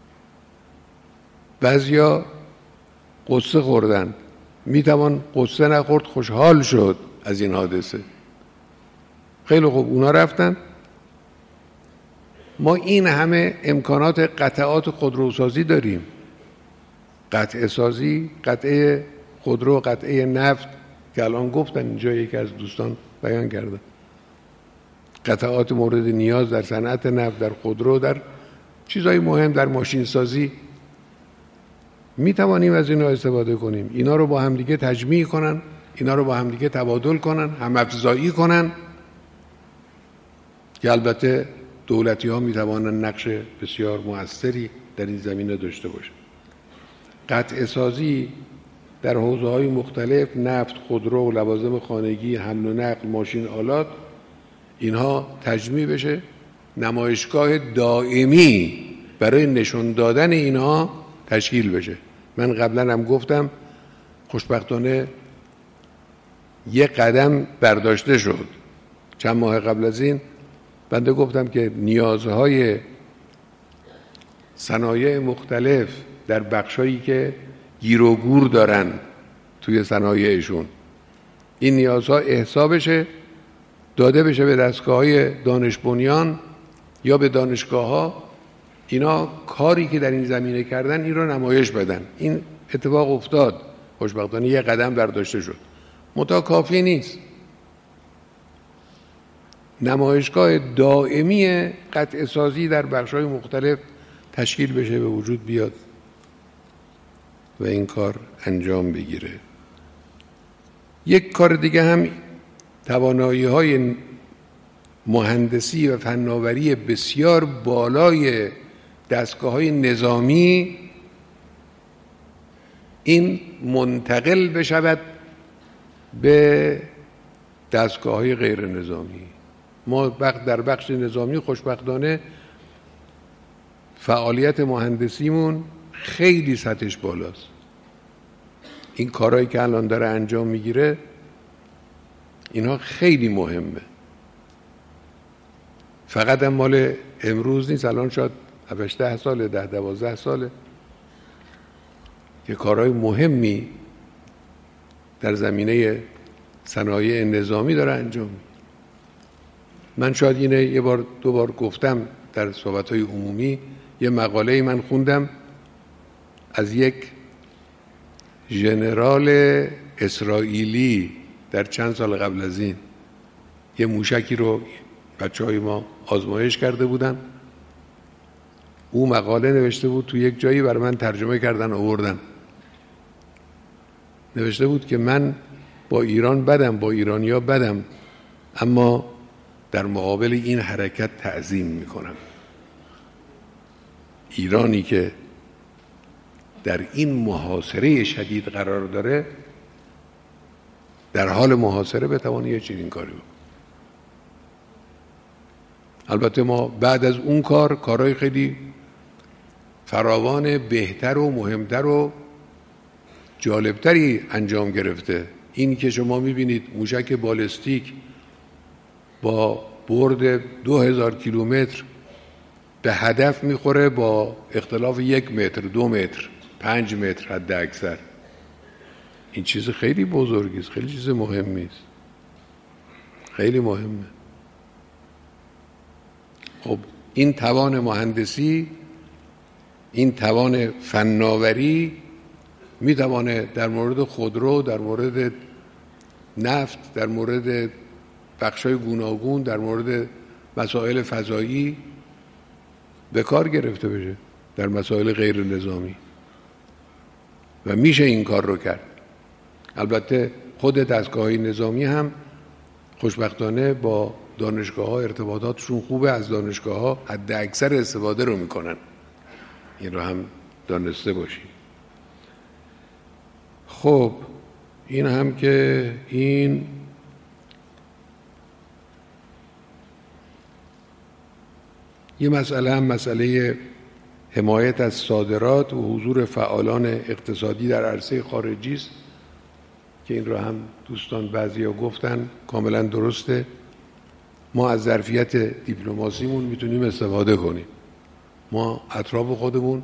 بعضیا قصه خوردن، میتوان قصه نخورد، خوشحال شد از این حادثه. خیلی خوب، اونا رفتن. ما این همه امکانات قطعات خودروسازی داریم، قطعه سازی، قطعه خودرو، قطعه نفت که الان گفتن اینجا یکی از دوستان بیان کردن، قطعات مورد نیاز در صنعت نفت، در خودرو، در چیزهای مهم، در ماشین سازی. می توانیم از اینا استفاده کنیم، اینا رو با همدیگه تجمیع کنن، اینا رو با همدیگه تبادل کنن، هم افزایی کنن، که البته دولتی ها می توانن نقش بسیار مؤثری در این زمینه داشته باشن. قطعه سازی در حوزه های مختلف، نفت، خودرو، لوازم خانگی، حمل و نقل، ماشین آلات، اینها تجمیع بشه، نمایشگاه دائمی برای نشون دادن اینها تشکیل بشه. من قبلا هم گفتم خوشبختانه یک قدم برداشته شد. چند ماه قبل از این بنده گفتم که نیازهای صنایع مختلف در بخشایی که گیر و گور دارن توی صنایعشون، این نیازها احصا بشه، داده بشه به دستگاه‌های دانش بنیان یا به دانشگاه‌ها، اینا کاری که در این زمینه کردن این رو نمایش بدن. این اتفاق افتاد، خوشبختانه یک قدم برداشته شد، منتها کافی نیست. نمایشگاه دائمی قطعه سازی در بخش‌های مختلف تشکیل بشه، به وجود بیاد و این کار انجام بگیره. یک کار دیگه هم توانایی‌های مهندسی و فناوری بسیار بالای دستگاه‌های نظامی این منتقل بشود به دستگاه‌های غیر نظامی. ما در بخش نظامی خوشبختانه فعالیت مهندسیمون خیلی سطحش بالاست. این کارهایی که الان داره انجام میگیره اینها خیلی مهمه. فقط هم مال امروز نیست، الان شاید 7-10 ساله، 10-12 ساله که کارهای مهمی در زمینه صنایع نظامی داره انجام میده. من شاید اینه یه بار دو بار گفتم در صحبت‌های عمومی، یه مقاله من خوندم از یک ژنرال اسرائیلی در چند سال قبل از این، یه موشکی رو بچه‌های ما آزمایش کرده بودن. او مقاله نوشته بود، تو یک جایی برای من ترجمه کردن آوردن. نوشته بود که من با ایران بدم، با ایرانیا بدم، اما در مقابل این حرکت تعظیم میکنم. ایرانی که در این محاصره شدید قرار داره، در حال محاصره بتوانه یه چنین کاری بکنه. البته ما بعد از اون کارهای خیلی فراوان بهتر و مهمتر و جالبتری انجام گرفته. این که شما میبینید موشک بالستیک با برد 2000 کیلومتر به هدف میخوره با اختلاف 1 متر، 2 متر، 5 متر حد اکثر. این چیز خیلی بزرگی است، خیلی چیز مهمی است، خیلی مهمه. خب این توان مهندسی، این توان فناوری میتوانه در مورد خودرو، در مورد نفت، در مورد بخشای گوناگون، در مورد مسائل فضایی به کار گرفته بشه، در مسائل غیر نظامی، و میشه این کار رو کرد. البته خود دستگاه‌های نظامی هم خوشبختانه با دانشگاه‌ها ارتباطاتشون خوبه، از دانشگاه‌ها حد اکثر استفاده رو میکنن. این رو هم دانسته باشیم. خب این هم که این یه مسئله هم مسئله حمایت از صادرات و حضور فعالان اقتصادی در عرصه خارجی است که این رو هم دوستان بعضیا گفتن، کاملا درسته. ما از ظرفیت دیپلماسیمون میتونیم استفاده کنیم. ما اطراف خودمون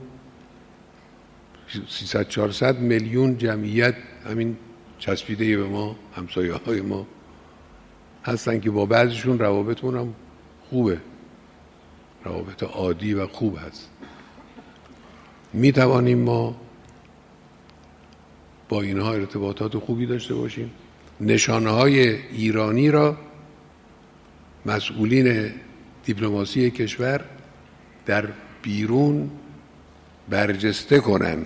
300-400 میلیون جمعیت همین چسبیده به ما، همسایه های ما هستن که با بعضیشون روابطمون هم خوبه، روابط عادی و خوب هست. می توانیم ما با اینها ارتباطات خوبی داشته باشیم. نشانه های ایرانی را مسئولین دیپلماسی کشور در بیرون برجسته کنن.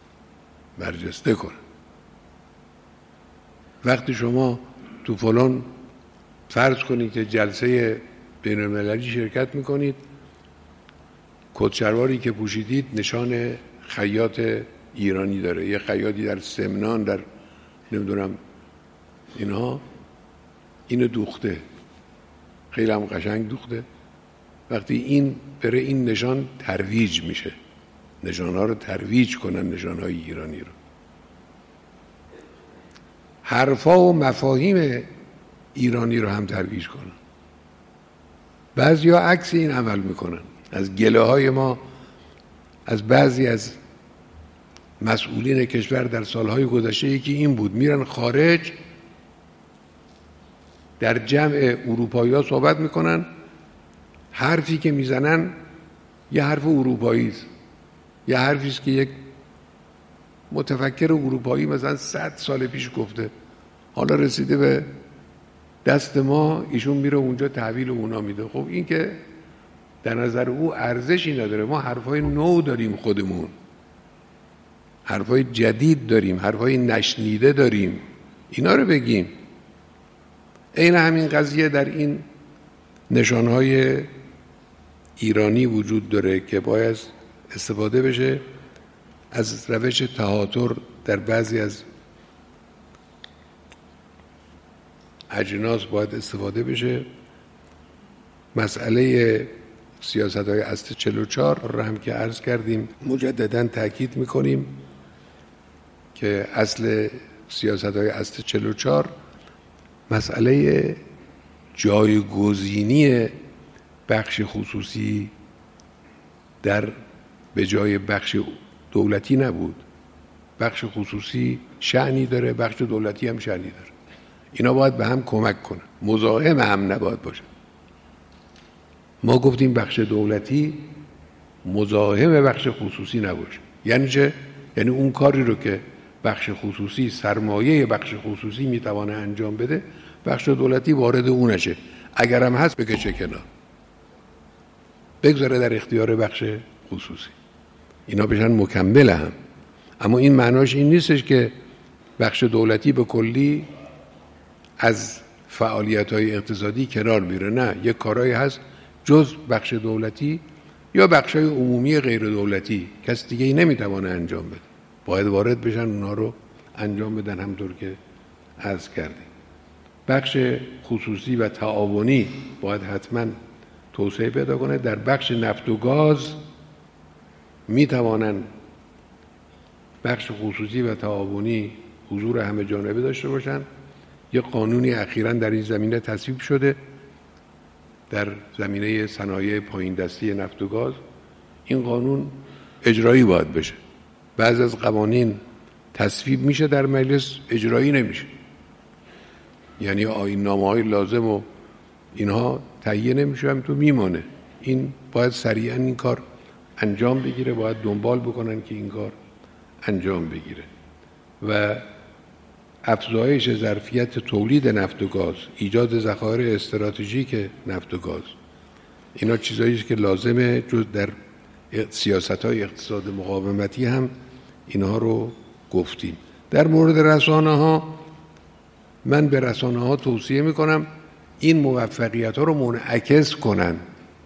وقتی شما تو فلان فرض کنید که جلسه بین المللی شرکت میکنید، کتشلواری که پوشیدید نشان خیاط ایرانی داره، یه خیاطی در سمنان، در نمیدونم اینها اینو دوخته، خیلی هم قشنگ دوخته. وقتی این بره این نشان ترویج میشه، نشانها رو ترویج کنن، نشانهای ایرانی رو. حرفا و مفاهیم ایرانی رو هم ترویج کنن. بعضیا عکس این عمل میکنن. از گله های ما از بعضی از مسئولین کشور در سالهای گذشته یکی این بود، میرن خارج در جمع اروپایی ها صحبت میکنن، حرفی که میزنن یه حرف اروپایی است، یه حرفی است که یک متفکر اروپایی مثلا 100 سال پیش گفته، حالا رسیده به دست ما، ایشون میره اونجا تحویل اونا میده. خب این که در نظر او ارزشی نداره. ما حرفای نو داریم، خودمون حرفای جدید داریم، حرفای نشنیده داریم، اینا رو بگیم. عین همین قضیه در این نشانهای ایرانی وجود داره که باید استفاده بشه. از روش تهاتر در بعضی از اجناس باید استفاده بشه. مسئله سیاست‌های اصل 44 رو هم که عرض کردیم، مجدداً تاکید می‌کنیم که اصل سیاست‌های اصل 44 مسئله جایگزینی بخش خصوصی به جای بخش دولتی نبود. بخش خصوصی شأنی داره، بخش دولتی هم شأنی داره. اینا باید به هم کمک کنن، مزاحم هم نباید باشن. ما گفتیم بخش دولتی مزاحم بخش خصوصی نباشه. یعنی چه؟ یعنی اون کاری رو که بخش خصوصی، سرمایه بخش خصوصی میتوانه انجام بده، بخش دولتی وارد اون نشه، اگر هم هست بکشه کنار، بگذاره در اختیار بخش خصوصی. اینا بشن مکمل هم. اما این معناش این نیستش که بخش دولتی به کلی از فعالیت‌های اقتصادی کنار میره. نه، یک کارهایی هست جز بخش دولتی یا بخشای عمومی غیر دولتی کس دیگه ای نمیتوانه انجام بده، باید وارد بشن اونها رو انجام بدن. همطور که عرض کردیم بخش خصوصی و تعاونی باید حتما توسعه پیدا کنه. در بخش نفت و گاز میتوانن بخش خصوصی و تعاونی حضور همه جانبه داشته باشن. یک قانونی اخیراً در این زمینه تصویب شده در زمینه صنایع پایین دستی نفت و گاز. این قانون اجرایی باید بشه. بعضی از قوانین تصویب میشه در مجلس، اجرایی نمیشه، یعنی آیین‌نامه‌های لازم و اینها تهیه نمیشه، هم تو میمانه. این باید سریعا این کار انجام بگیره، باید دنبال بکنن که این کار انجام بگیره. و افزایش ظرفیت تولید نفت و گاز، ایجاد ذخایر استراتژیک نفت و گاز، اینا چیزایی است که لازمه. جز در سیاست‌های اقتصاد مقاومتی هم اینها رو گفتیم. در مورد رسانه‌ها، من به رسانه‌ها توصیه میکنم این موفقیت‌ها رو منعکس کنن.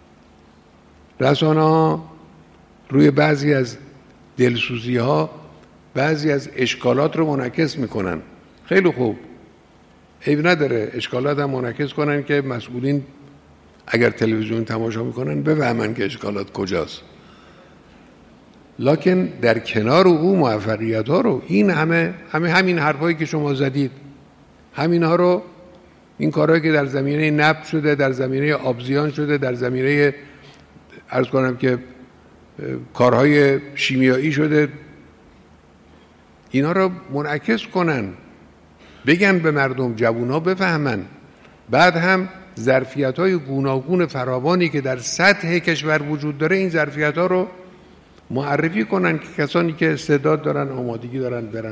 رسانه‌ها روی بعضی از دلسوزی‌ها بعضی از اشکالات رو منعکس میکنن. خیلی خوب، عیب نداره، اشکالات هم منعکس کنن که مسئولین اگر تلویزیون تماشا میکنن بفهمن که اشکالات کجاست. لکن در کنار او موفقیت ها رو، این همین حرفایی که شما زدید، همین ها رو، این کارهایی که در زمینه نفت شده، در زمینه آبزیان شده، در زمینه عرض کنم که کارهای شیمیایی شده، اینا رو منعکس کنن، بگن به مردم، جوونا بفهمن. بعد هم ظرفیت‌های گوناگون فراوانی که در سطح کشور وجود داره، این ظرفیت‌ها رو معرفی کنن که کسانی که استعداد دارن، آمادگی دارن برن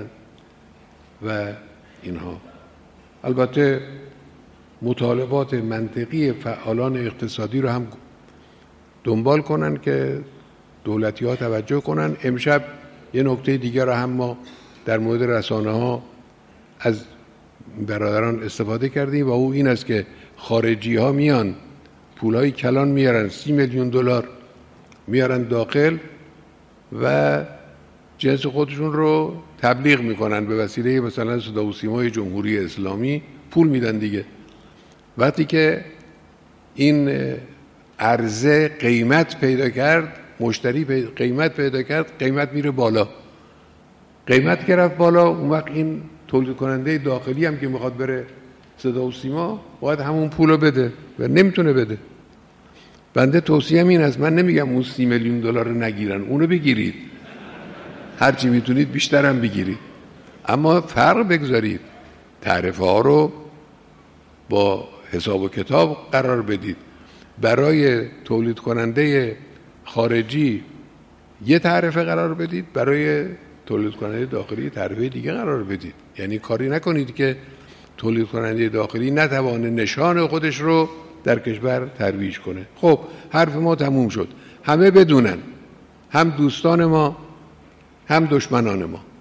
و اینها. البته مطالبات منطقی فعالان اقتصادی رو هم دنبال کنن که دولتی‌ها توجه کنن. امشب یه نکته دیگر رو هم ما در مورد رسانه‌ها از برادران استفاده کردیم و او این است که خارجی ها میان پولهای کلان میارن، 30 میلیون دلار میارن داخل و جنس خودشون رو تبلیغ میکنن به وسیله مثلا صدا و سیمای جمهوری اسلامی، پول میدن دیگه. وقتی که این عرضه قیمت پیدا کرد، مشتری قیمت پیدا کرد، قیمت میره بالا. قیمت که رفت بالا، اون وقت این تولید کننده داخلی هم که میخواد بره صدا و سیما باید همون پولو بده و نمیتونه بده. بنده توصیهم این است، من نمیگم اون 30 میلیون دلار رو نگیرن، اونو بگیرید، هرچی میتونید بیشتر هم بگیرید، اما فرق بگذارید، تعرفه ها رو با حساب و کتاب قرار بدید. برای تولید کننده خارجی یه تعرفه قرار بدید، برای تولید کننده داخلی تعرفه دیگه قرار بدید. یعنی کاری نکنید که تولید کننده داخلی نتوانه نشان خودش رو در کشور ترویج کنه. خب حرف ما تموم شد. همه بدونن، هم دوستان ما هم دشمنان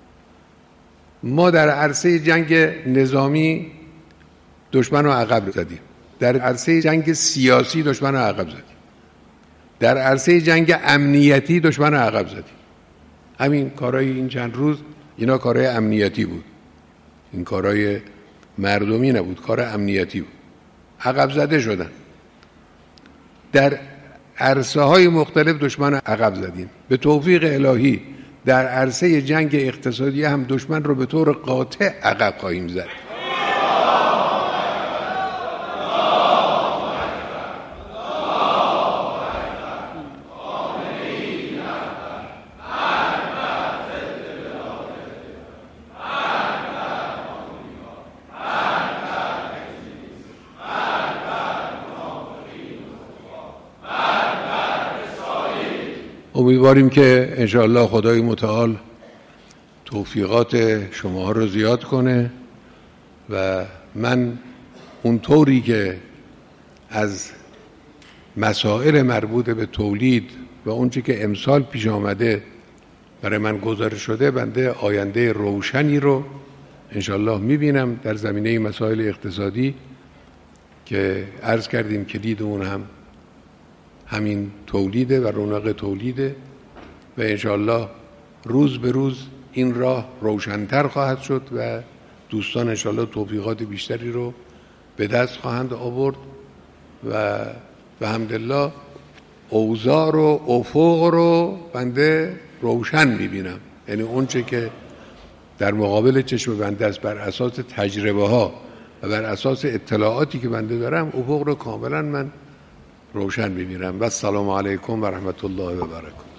ما در عرصه جنگ نظامی دشمن رو عقب زدیم، در عرصه جنگ سیاسی دشمن رو عقب زدیم، در عرصه جنگ امنیتی دشمن رو عقب زدیم. همین کارهای این چند روز اینا کارهای امنیتی بود، این کارهای مردمی نبود، کار امنیتی بود. عقب زده شدن. در عرصه های مختلف دشمن عقب زدیم. به توفیق الهی در عرصه جنگ اقتصادی هم دشمن رو به طور قاطع عقب خواهیم زد. امیدواریم که انشاءالله خدای متعال توفیقات شما رو زیاد کنه و من اون طوری که از مسائل مربوط به تولید و اونچه که امسال پیش آمده برای من گزارش شده، بنده آینده روشنی رو انشاءالله میبینم در زمینه مسائل اقتصادی که عرض کردیم کلید اون هم همین تولیده و رونق تولیده و انشاءالله روز به روز این راه روشن‌تر خواهد شد و دوستان انشاءالله توفیقات بیشتری رو به دست خواهند آورد و به حمدالله اوضاع و افق رو بنده روشن میبینم. یعنی اون چه که در مقابل چشم بنده است بر اساس تجربه ها و بر اساس اطلاعاتی که بنده دارم، افق رو کاملا من روشن میبینم. و السلام علیکم و رحمت الله و برکاته.